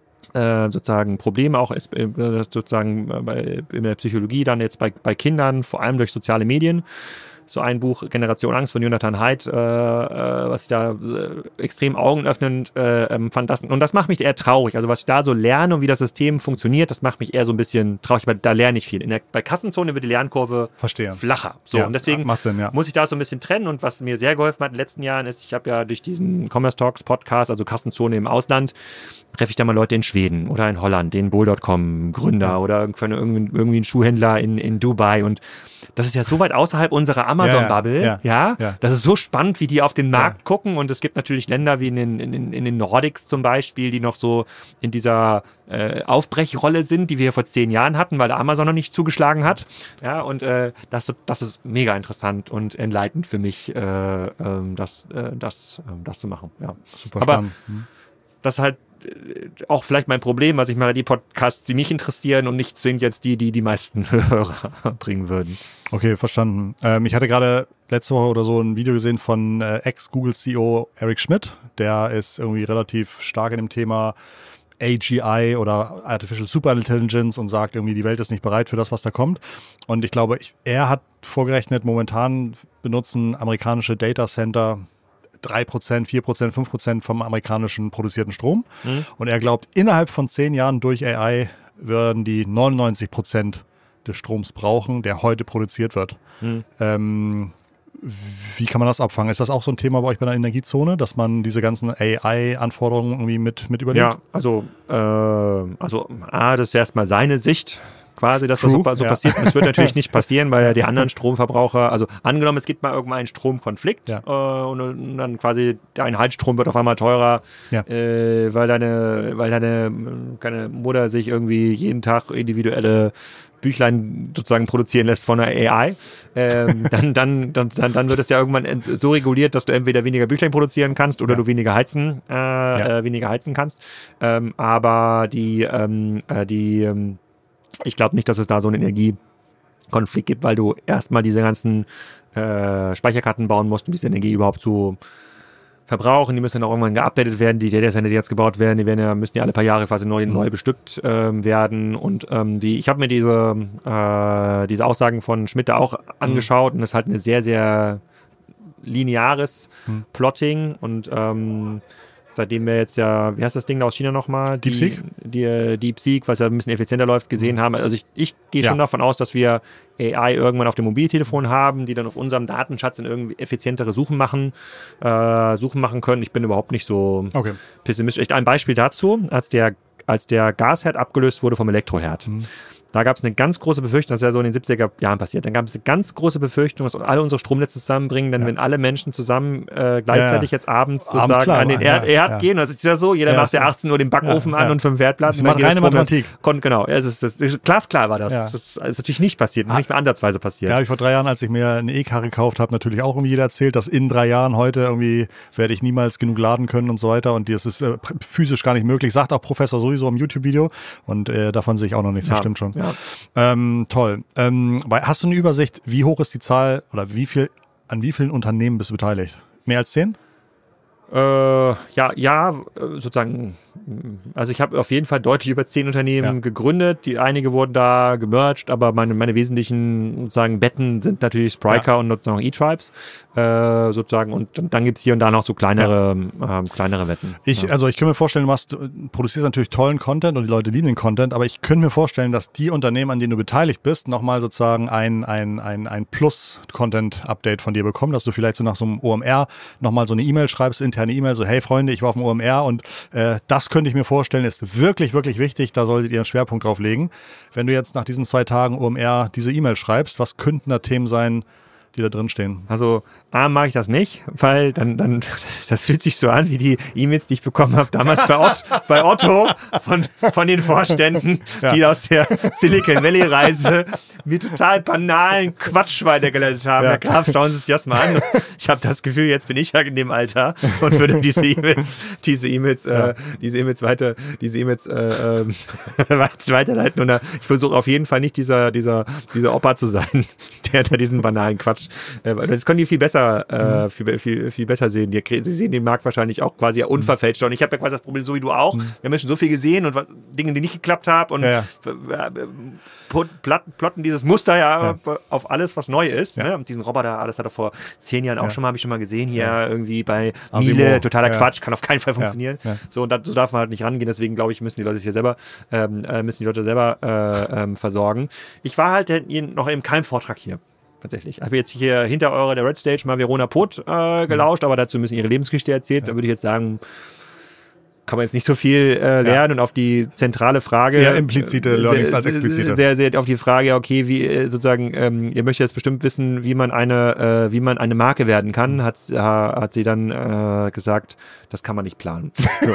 Äh, sozusagen Probleme auch ist, äh, sozusagen bei, in der Psychologie dann jetzt bei, bei Kindern, vor allem durch soziale Medien. So ein Buch, Generation Angst von Jonathan Haidt, äh, äh, was ich da äh, extrem augenöffnend äh, fand. Das, und das macht mich eher traurig. Also was ich da so lerne und wie das System funktioniert, das macht mich eher so ein bisschen traurig, weil da lerne ich viel. In der, bei Kassenzone wird die Lernkurve Verstehe. flacher. So, ja, und deswegen macht Sinn, ja. muss ich da so ein bisschen trennen. Und was mir sehr geholfen hat in den letzten Jahren ist, ich habe ja durch diesen Commerce Talks Podcast, also Kassenzone im Ausland, treffe ich da mal Leute in Schweden oder in Holland, den Bull Punkt com Gründer ja. oder irgendwie, irgendwie einen Schuhhändler in, in Dubai und das ist ja so weit außerhalb unserer Amazon-Bubble, ja, ja, ja, ja. Das ist so spannend, wie die auf den Markt ja. gucken und es gibt natürlich Länder wie in den, in, in den Nordics zum Beispiel, die noch so in dieser äh, Aufbrechrolle sind, die wir hier vor zehn Jahren hatten, weil der Amazon noch nicht zugeschlagen hat. Ja, und äh, das, das ist mega interessant und entleitend für mich, äh, äh, das, äh, das, äh, das zu machen. Ja. Super Aber spannend. Hm. das halt auch vielleicht mein Problem, was ich mache, die Podcasts, die mich interessieren und nicht zwingend jetzt die, die die meisten Hörer bringen würden. Okay, verstanden. Ähm, ich hatte gerade letzte Woche oder so ein Video gesehen von äh, Ex-Google-C E O Eric Schmidt. Der ist irgendwie relativ stark in dem Thema A G I oder Artificial Superintelligence und sagt irgendwie, die Welt ist nicht bereit für das, was da kommt. Und ich glaube, ich, er hat vorgerechnet, momentan benutzen amerikanische Data Center drei Prozent, vier Prozent, fünf Prozent vom amerikanischen produzierten Strom. Mhm. Und er glaubt, innerhalb von zehn Jahren durch A I würden die neunundneunzig Prozent des Stroms brauchen, der heute produziert wird. Mhm. Ähm, wie kann man das abfangen? Ist das auch so ein Thema bei euch bei der Energiezone, dass man diese ganzen A I-Anforderungen irgendwie mit, mit überlegt? Ja, also, äh, also A, das ist erstmal seine Sicht, quasi, dass True, das so, so ja. passiert. Das wird natürlich nicht passieren, weil ja die anderen Stromverbraucher, also angenommen, es gibt mal irgendwann einen Stromkonflikt ja. äh, und, und dann quasi dein Heizstrom wird auf einmal teurer, ja. äh, weil deine, weil deine keine Mutter sich irgendwie jeden Tag individuelle Büchlein sozusagen produzieren lässt von einer A I, ähm, dann, dann, dann, dann wird es ja irgendwann so reguliert, dass du entweder weniger Büchlein produzieren kannst oder ja. du weniger heizen, äh, ja. äh, weniger heizen kannst. Ähm, aber die, ähm, äh, die, ähm, ich glaube nicht, dass es da so einen Energiekonflikt gibt, weil du erstmal diese ganzen äh, Speicherkarten bauen musst, um diese Energie überhaupt zu verbrauchen. Die müssen dann auch irgendwann geupdatet werden. Die Data Center, die jetzt gebaut werden, die werden ja, müssen ja alle paar Jahre quasi neu, mhm. neu bestückt ähm, werden. Und ähm, die, ich habe mir diese, äh, diese Aussagen von Schmidt da auch angeschaut mhm. und das ist halt eine sehr, sehr lineares mhm. Plotting und ähm, seitdem wir jetzt ja, wie heißt das Ding da aus China nochmal? DeepSeek? Die, die DeepSeek, was ja ein bisschen effizienter läuft, gesehen haben. Also ich, ich gehe ja. schon davon aus, dass wir A I irgendwann auf dem Mobiltelefon haben, die dann auf unserem Datenschatz in irgendwie effizientere Suchen machen, äh, Suchen machen können. Ich bin überhaupt nicht so okay. pessimistisch. Echt ein Beispiel dazu, als der, als der Gasherd abgelöst wurde vom Elektroherd. Mhm. Da gab es eine ganz große Befürchtung, das ist ja so in den siebziger Jahren passiert, dann gab es eine ganz große Befürchtung, dass alle unsere Stromnetze zusammenbringen, denn ja. wenn alle Menschen zusammen äh, gleichzeitig ja, ja. jetzt abends sozusagen abends klar, an den Erd, ja, Erd ja. gehen, das ist ja so, jeder ja, macht ja achtzehn Uhr den Backofen ja, an ja. und fünf Herdplatten. Das macht reine Mathematik. Kon, genau, es ist, das ist, glasklar war das. Ja. Das ist, ist natürlich nicht passiert, ah. nicht mehr ansatzweise passiert. Ja, habe ich vor drei Jahren, als ich mir eine E-Karre gekauft habe, natürlich auch irgendwie jeder erzählt, dass in drei Jahren heute irgendwie werde ich niemals genug laden können und so weiter und das ist äh, physisch gar nicht möglich, sagt auch Professor sowieso im YouTube-Video und äh, davon sehe ich auch noch nichts, das ja. stimmt schon. Ja. Ähm, toll. Ähm, hast du eine Übersicht, wie hoch ist die Zahl oder wie viel, an wie vielen Unternehmen bist du beteiligt? Mehr als zehn? Äh, ja, ja, sozusagen, also ich habe auf jeden Fall deutlich über zehn Unternehmen ja. gegründet, die einige wurden da gemerged, aber meine, meine wesentlichen sozusagen Betten sind natürlich Spryker ja. und sozusagen E-Tribes, äh, sozusagen und dann, dann gibt es hier und da noch so kleinere, ja. ähm, kleinere Wetten. Ich, ja. Also ich kann mir vorstellen, du machst, du produzierst natürlich tollen Content und die Leute lieben den Content, aber ich könnte mir vorstellen, dass die Unternehmen, an denen du beteiligt bist, nochmal sozusagen ein, ein, ein, ein Plus-Content-Update von dir bekommen, dass du vielleicht so nach so einem O M R nochmal so eine E-Mail schreibst, interne E-Mail, so hey Freunde, ich war auf dem O M R und äh, das das könnte ich mir vorstellen, ist wirklich, wirklich wichtig, da solltet ihr einen Schwerpunkt drauf legen. Wenn du jetzt nach diesen zwei Tagen O M R diese E-Mail schreibst, was könnten da Themen sein, die da drin stehen? Also A, mache ich das nicht, weil dann, dann, das fühlt sich so an wie die E-Mails, die ich bekommen habe damals bei Otto, bei Otto von, von den Vorständen, ja. die aus der Silicon Valley Reise mir total banalen Quatsch weitergeleitet haben. Ja. Herr Graf, schauen Sie sich das mal an. Ich habe das Gefühl, jetzt bin ich ja in dem Alter und würde diese E-Mails, diese E-Mails, ja. äh, diese E-Mails weiter, diese E-Mails äh, äh, weiterleiten. Und da, ich versuche auf jeden Fall nicht dieser, dieser, dieser Opa zu sein, der da diesen banalen Quatsch. Äh, das können die viel besser, äh, viel, viel, viel besser sehen. Die, sie sehen den Markt wahrscheinlich auch quasi unverfälscht. Und ich habe ja quasi das Problem, so wie du auch. Mhm. Wir haben ja schon so viel gesehen und was, Dinge, die nicht geklappt haben und ja, ja. Plotten, plotten dieses Muster ja, ja auf alles, was neu ist. Ja. Ne? Und diesen Roboter, das hat er vor zehn Jahren auch ja. schon mal, habe ich schon mal gesehen, hier ja. irgendwie bei Miele, totaler ja. Quatsch, kann auf keinen Fall funktionieren. Ja. Ja. So, und da, so darf man halt nicht rangehen. Deswegen, glaube ich, müssen die Leute sich ja selber, ähm, müssen die Leute selber äh, ähm, versorgen. Ich war halt noch in keinem Vortrag hier. Tatsächlich. Ich habe jetzt hier hinter eurer der Red Stage mal Verona Poth äh, gelauscht, mhm. aber dazu müssen ihre Lebensgeschichte erzählt. Ja. Da würde ich jetzt sagen, kann man jetzt nicht so viel äh, lernen ja. und auf die zentrale Frage. Sehr implizite Learnings sehr, als explizite. Sehr, sehr auf die Frage, okay, wie äh, sozusagen, ähm, ihr möchtet jetzt bestimmt wissen, wie man eine, äh, wie man eine Marke werden kann, hat, äh, hat sie dann äh, gesagt, das kann man nicht planen.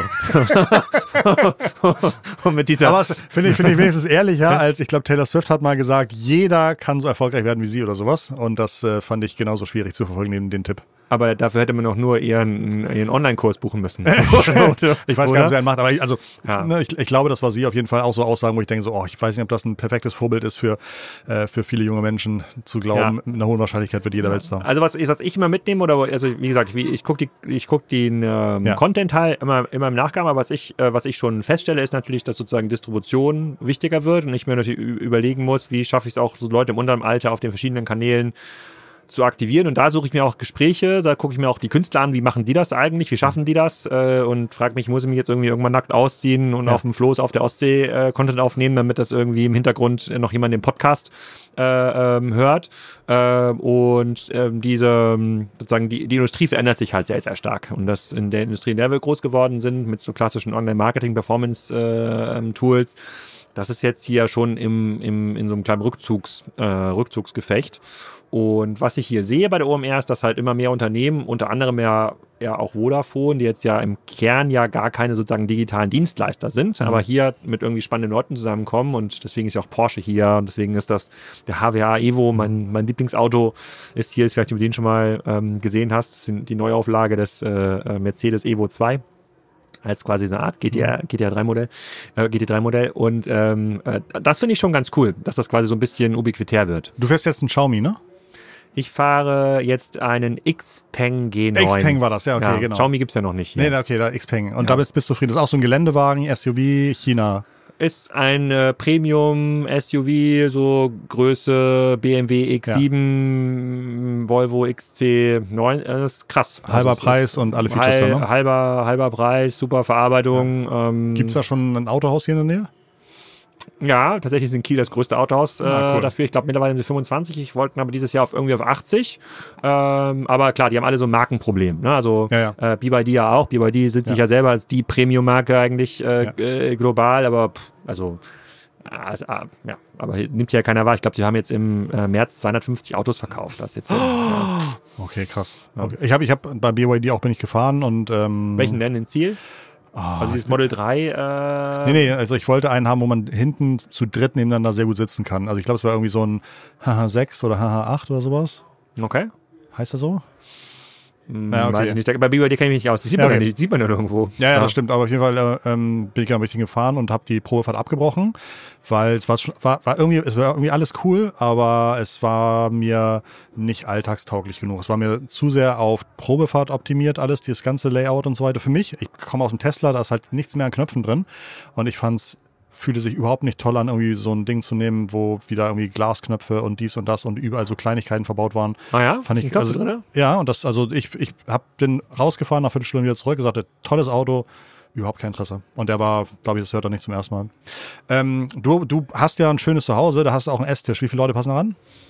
So. Und mit dieser. Aber finde ich, finde ich wenigstens ehrlicher, als ich glaube, Taylor Swift hat mal gesagt, jeder kann so erfolgreich werden wie sie oder sowas. Und das äh, fand ich genauso schwierig zu verfolgen, den, den Tipp. Aber dafür hätte man doch nur ihren, ihren Online-Kurs buchen müssen. Ich weiß gar nicht, wie er macht, aber ich, also, ja. ne, ich, ich glaube, das war sie auf jeden Fall auch so Aussagen, wo ich denke so, oh, ich weiß nicht, ob das ein perfektes Vorbild ist für, äh, für viele junge Menschen zu glauben, ja. mit einer hohen Wahrscheinlichkeit wird jeder ja. Weltstar. Also was, was ich immer mitnehme, oder also wie gesagt, ich, ich gucke ich guck den ähm, ja. Content halt immer, immer im Nachgang, aber was ich, äh, was ich schon feststelle, ist natürlich, dass sozusagen Distribution wichtiger wird und ich mir natürlich überlegen muss, wie schaffe ich es auch, so Leute im unteren Alter auf den verschiedenen Kanälen zu aktivieren. Und da suche ich mir auch Gespräche, da gucke ich mir auch die Künstler an, wie machen die das eigentlich, wie schaffen die das äh, und frage mich, muss ich mich jetzt irgendwie irgendwann nackt ausziehen und ja. auf dem Floß auf der Ostsee äh, Content aufnehmen, damit das irgendwie im Hintergrund noch jemand den Podcast äh, ähm, hört. Äh, und ähm, diese, sozusagen, die, die Industrie verändert sich halt sehr, sehr stark. Und das in der Industrie, in der wir groß geworden sind, mit so klassischen Online-Marketing-Performance-Tools, äh, das ist jetzt hier schon im, im, in so einem kleinen Rückzugs, äh, Rückzugsgefecht. Und was ich hier sehe bei der O M R ist, dass halt immer mehr Unternehmen, unter anderem ja, ja auch Vodafone, die jetzt ja im Kern ja gar keine sozusagen digitalen Dienstleister sind, mhm. aber hier mit irgendwie spannenden Leuten zusammenkommen und deswegen ist ja auch Porsche hier und deswegen ist das der H W A Evo, mein, mein Lieblingsauto ist hier, ist vielleicht, wenn du den schon mal ähm, gesehen hast, das ist die Neuauflage des äh, Mercedes Evo zwei. Als quasi so eine Art G T R, G T R drei Modell, äh, G T drei Modell und ähm, äh, das finde ich schon ganz cool, dass das quasi so ein bisschen ubiquitär wird. Du fährst jetzt einen Xiaomi, ne? Ich fahre jetzt einen Xpeng G neun. Xpeng war das, ja, okay, ja, genau. Xiaomi gibt's ja noch nicht hier. Nee, okay, da Xpeng. Und ja. da bist du zufrieden. Das ist auch so ein Geländewagen, S U V, China. Ist ein äh, Premium-S U V, so Größe B M W X sieben, ja. Volvo X C neun, äh, das ist krass. Halber also, Preis und alle Features halb, da, ne? Halber, halber Preis, super Verarbeitung. Ja. Ähm, Gibt's da schon ein Autohaus hier in der Nähe? Ja, tatsächlich ist in Kiel das größte Autohaus äh, ah, cool. dafür. Ich glaube mittlerweile sind es fünfundzwanzig. Ich wollte aber dieses Jahr auf irgendwie auf achtzig. Ähm, aber klar, die haben alle so ein Markenproblem. Ne? Also ja, ja. Äh, B Y D ja auch. B Y D sieht ja. sich ja selber als die Premium-Marke eigentlich äh, ja. äh, global. Aber pff, also, also äh, ja, aber nimmt ja keiner wahr. Ich glaube, sie haben jetzt im äh, März zweihundertfünfzig Autos verkauft. Das jetzt. Oh. Ja. Okay, krass. Okay. Ich habe, ich habe bei B Y D auch bin ich gefahren und ähm, welchen denn in Ziel? Oh, also dieses Model drei? Äh nee, nee, also ich wollte einen haben, wo man hinten zu dritt nebeneinander sehr gut sitzen kann. Also ich glaube, es war irgendwie so ein H H sechs oder H H acht oder sowas. Okay. Heißt er so? Hm, ja, okay. Weiß ich nicht. Bei B Y D kenne ich mich nicht aus. Das sieht man ja, okay. nicht. Sieht man ja irgendwo. Ja, ja, ja, das stimmt. Aber auf jeden Fall äh, ähm, bin ich dann richtig gefahren und habe die Probefahrt abgebrochen, weil es war, war, war irgendwie, es war irgendwie alles cool, aber es war mir nicht alltagstauglich genug. Es war mir zu sehr auf Probefahrt optimiert, alles, dieses ganze Layout und so weiter. Für mich, ich komme aus dem Tesla, da ist halt nichts mehr an Knöpfen drin und ich fand's fühlte sich überhaupt nicht toll an, irgendwie so ein Ding zu nehmen, wo wieder irgendwie Glasknöpfe und dies und das und überall so Kleinigkeiten verbaut waren. Ah ja? Fand ich, also, drin? Ja, und das, also ich, ich hab, bin rausgefahren, nach Viertelstunde wieder zurück, gesagt, tolles Auto, überhaupt kein Interesse. Und der war, glaube ich, das hört er nicht zum ersten Mal. Ähm, du, du hast ja ein schönes Zuhause, da hast du auch einen Esstisch. Wie viele Leute passen da ran?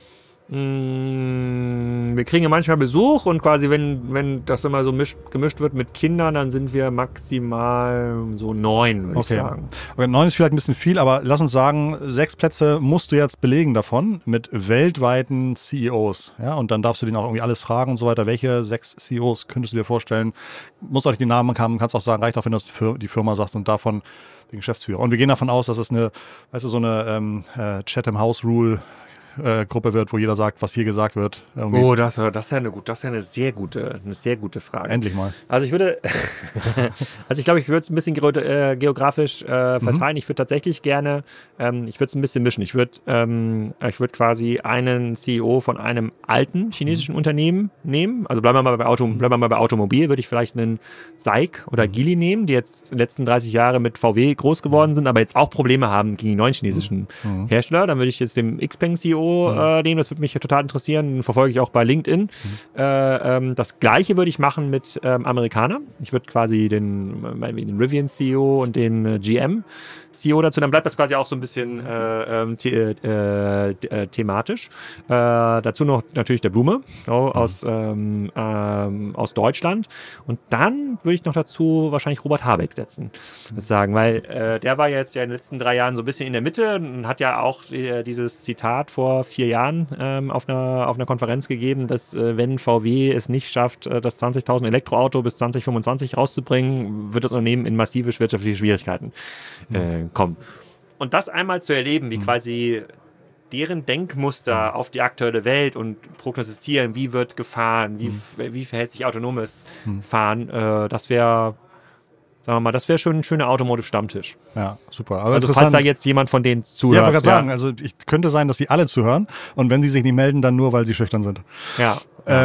Wir kriegen ja manchmal Besuch und quasi, wenn, wenn das immer so mischt, gemischt wird mit Kindern, dann sind wir maximal so neun, würde okay. ich sagen. Okay, neun ist vielleicht ein bisschen viel, aber lass uns sagen, sechs Plätze musst du jetzt belegen davon mit weltweiten C E Os. Ja? Und dann darfst du denen auch irgendwie alles fragen und so weiter. Welche sechs C E Os könntest du dir vorstellen? Musst auch nicht die Namen haben, kannst auch sagen, reicht auch, wenn du die Firma sagst und davon den Geschäftsführer. Und wir gehen davon aus, dass es eine, weißt du, so eine ähm, äh, Chatham House Rule Äh, Gruppe wird, wo jeder sagt, was hier gesagt wird. Irgendwie. Oh, das, das ist ja eine gut, das ist ja eine sehr gute, eine sehr gute Frage. Endlich mal. Also ich würde, also ich glaube, ich würde es ein bisschen ge- geografisch äh, verteilen. Mhm. Ich würde tatsächlich gerne, ähm, ich würde es ein bisschen mischen. Ich würde, ähm, ich würde quasi einen C E O von einem alten chinesischen mhm. Unternehmen nehmen. Also bleiben wir mal bei Auto, bleiben wir mal bei Automobil. Würde ich vielleicht einen SAIC oder mhm. Geely nehmen, die jetzt in den letzten dreißig Jahren mit V W groß geworden sind, aber jetzt auch Probleme haben gegen die neuen chinesischen mhm. Hersteller. Dann würde ich jetzt dem Xpeng C E O Mhm. nehmen, das würde mich total interessieren, den verfolge ich auch bei LinkedIn. Mhm. Äh, ähm, das Gleiche würde ich machen mit ähm, Amerikanern. Ich würde quasi den, den Rivian C E O und den äh, G M C E O dazu, dann bleibt das quasi auch so ein bisschen äh, the, äh, äh, thematisch. Äh, dazu noch natürlich der Blume so, aus, ähm, ähm, aus Deutschland und dann würde ich noch dazu wahrscheinlich Robert Habeck setzen, sagen, weil äh, der war jetzt ja in den letzten drei Jahren so ein bisschen in der Mitte und hat ja auch äh, dieses Zitat vor vier Jahren ähm, auf, einer, auf einer Konferenz gegeben, dass äh, wenn V W es nicht schafft, äh, das zwanzigtausend Elektroauto bis zwanzig fünfundzwanzig rauszubringen, wird das Unternehmen in massive wirtschaftliche Schwierigkeiten äh, kommen. Und das einmal zu erleben, wie mhm. quasi deren Denkmuster mhm. auf die aktuelle Welt und prognostizieren, wie wird gefahren, wie, mhm. wie verhält sich autonomes mhm. Fahren, äh, das wäre Sagen wir mal, das wäre schon ein schöner Automotive-Stammtisch. Ja, super. Aber also falls da jetzt jemand von denen zuhört. Ja, ich wollte gerade sagen, also ich könnte sein, dass sie alle zuhören und wenn sie sich nicht melden, dann nur, weil sie schüchtern sind. Ja.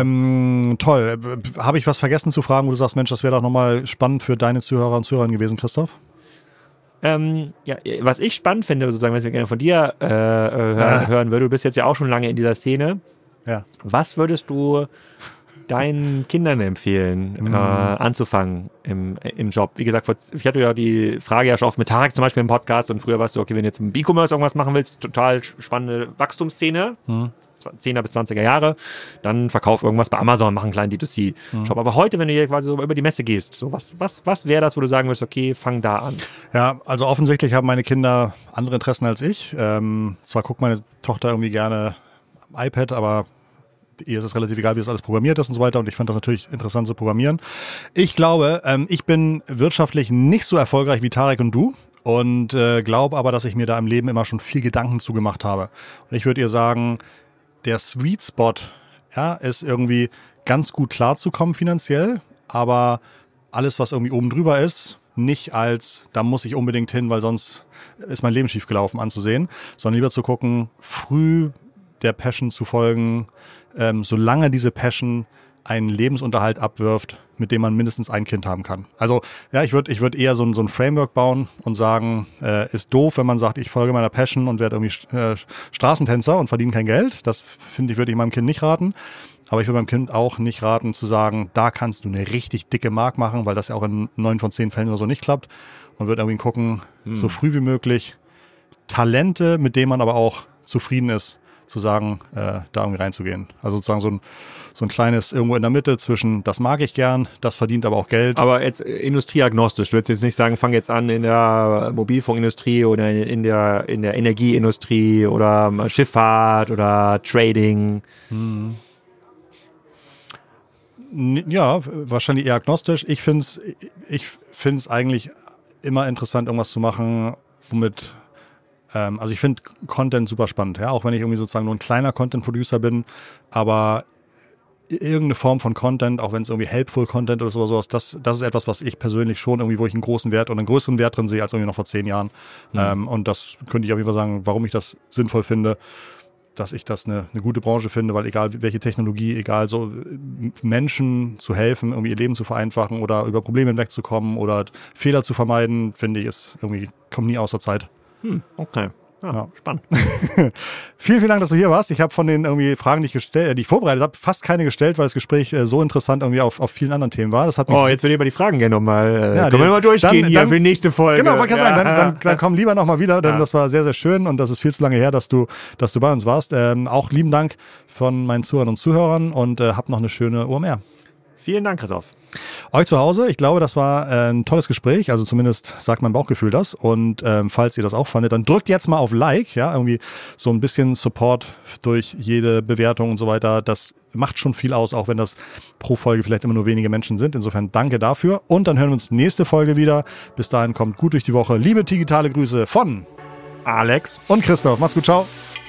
Ähm, toll. Habe ich was vergessen zu fragen, wo du sagst, Mensch, das wäre doch nochmal spannend für deine Zuhörer und Zuhörer gewesen, Christoph? Ähm, ja, was ich spannend finde, sozusagen, was ich gerne von dir äh, hören, ja. hören würde, du bist jetzt ja auch schon lange in dieser Szene. Ja. Was würdest du deinen Kindern empfehlen, mhm. äh, anzufangen im, im Job? Wie gesagt, ich hatte ja die Frage ja schon oft mit Tarek zum Beispiel im Podcast und früher warst du, okay, wenn du jetzt im E-Commerce irgendwas machen willst, total spannende Wachstumsszene, mhm. zehner bis zwanziger Jahre, dann verkauf irgendwas bei Amazon, mach einen kleinen D zwei C-Shop. Mhm. Aber heute, wenn du hier quasi so über die Messe gehst, so was, was, was wäre das, wo du sagen würdest, okay, fang da an? Ja, also offensichtlich haben meine Kinder andere Interessen als ich. Ähm, zwar guckt meine Tochter irgendwie gerne iPad, aber ihr ist es relativ egal, wie das alles programmiert ist und so weiter. Und ich fand das natürlich interessant zu programmieren. Ich glaube, ähm, ich bin wirtschaftlich nicht so erfolgreich wie Tarek und du und äh, glaube aber, dass ich mir da im Leben immer schon viel Gedanken zugemacht habe. Und ich würde ihr sagen, der Sweet Spot ja, ist irgendwie ganz gut klarzukommen finanziell, aber alles, was irgendwie oben drüber ist, nicht als, da muss ich unbedingt hin, weil sonst ist mein Leben schief gelaufen, anzusehen, sondern lieber zu gucken, früh der Passion zu folgen, ähm, solange diese Passion einen Lebensunterhalt abwirft, mit dem man mindestens ein Kind haben kann. Also ja, ich würde ich würd eher so ein, so ein Framework bauen und sagen, äh, ist doof, wenn man sagt, ich folge meiner Passion und werde irgendwie äh, Straßentänzer und verdiene kein Geld. Das finde ich, würde ich meinem Kind nicht raten. Aber ich würde meinem Kind auch nicht raten zu sagen, da kannst du eine richtig dicke Mark machen, weil das ja auch in neun von zehn Fällen oder so nicht klappt. Und würde irgendwie gucken, hm. so früh wie möglich Talente, mit denen man aber auch zufrieden ist, zu sagen, äh, da irgendwie reinzugehen. Also sozusagen so ein, so ein kleines irgendwo in der Mitte zwischen, das mag ich gern, das verdient aber auch Geld. Aber jetzt industrieagnostisch. Du würdest jetzt nicht sagen, fang jetzt an in der Mobilfunkindustrie oder in der, in der Energieindustrie oder Schifffahrt oder Trading. Hm. Ja, wahrscheinlich eher agnostisch. Ich finde es ich find's eigentlich immer interessant, irgendwas zu machen, womit also ich finde Content super spannend, ja, auch wenn ich irgendwie sozusagen nur ein kleiner Content-Producer bin, aber irgendeine Form von Content, auch wenn es irgendwie helpful Content oder sowas, das, das ist etwas, was ich persönlich schon irgendwie, wo ich einen großen Wert und einen größeren Wert drin sehe als irgendwie noch vor zehn Jahren. Mhm. Ähm, und das könnte ich auf jeden Fall sagen, warum ich das sinnvoll finde, dass ich das eine, eine gute Branche finde, weil egal welche Technologie, egal so Menschen zu helfen, irgendwie ihr Leben zu vereinfachen oder über Probleme hinwegzukommen oder Fehler zu vermeiden, finde ich, ist irgendwie, kommt nie aus der Zeit. Hm, okay. Ja, ja. Spannend. Vielen, vielen Dank, dass du hier warst. Ich habe von den irgendwie Fragen, die ich, gestellt, die ich vorbereitet habe, fast keine gestellt, weil das Gespräch äh, so interessant irgendwie auf, auf vielen anderen Themen war. Das hat mich oh, jetzt würde ich aber die Fragen gerne nochmal äh, ja, können wir mal durchgehen dann, hier dann, für die nächste Folge. Genau, wollte ich ja. sagen, dann, dann, dann komm lieber nochmal wieder, denn ja. das war sehr, sehr schön und das ist viel zu lange her, dass du, dass du bei uns warst. Ähm, auch lieben Dank von meinen Zuhörern und Zuhörern und äh, hab noch eine schöne O M R. Vielen Dank, Christoph. Euch zu Hause, ich glaube, das war äh, ein tolles Gespräch, also zumindest sagt mein Bauchgefühl das und ähm, falls ihr das auch fandet, dann drückt jetzt mal auf Like, ja, irgendwie so ein bisschen Support durch jede Bewertung und so weiter, das macht schon viel aus, auch wenn das pro Folge vielleicht immer nur wenige Menschen sind, insofern danke dafür und dann hören wir uns nächste Folge wieder, bis dahin kommt gut durch die Woche, liebe digitale Grüße von Alex und Christoph, macht's gut, ciao.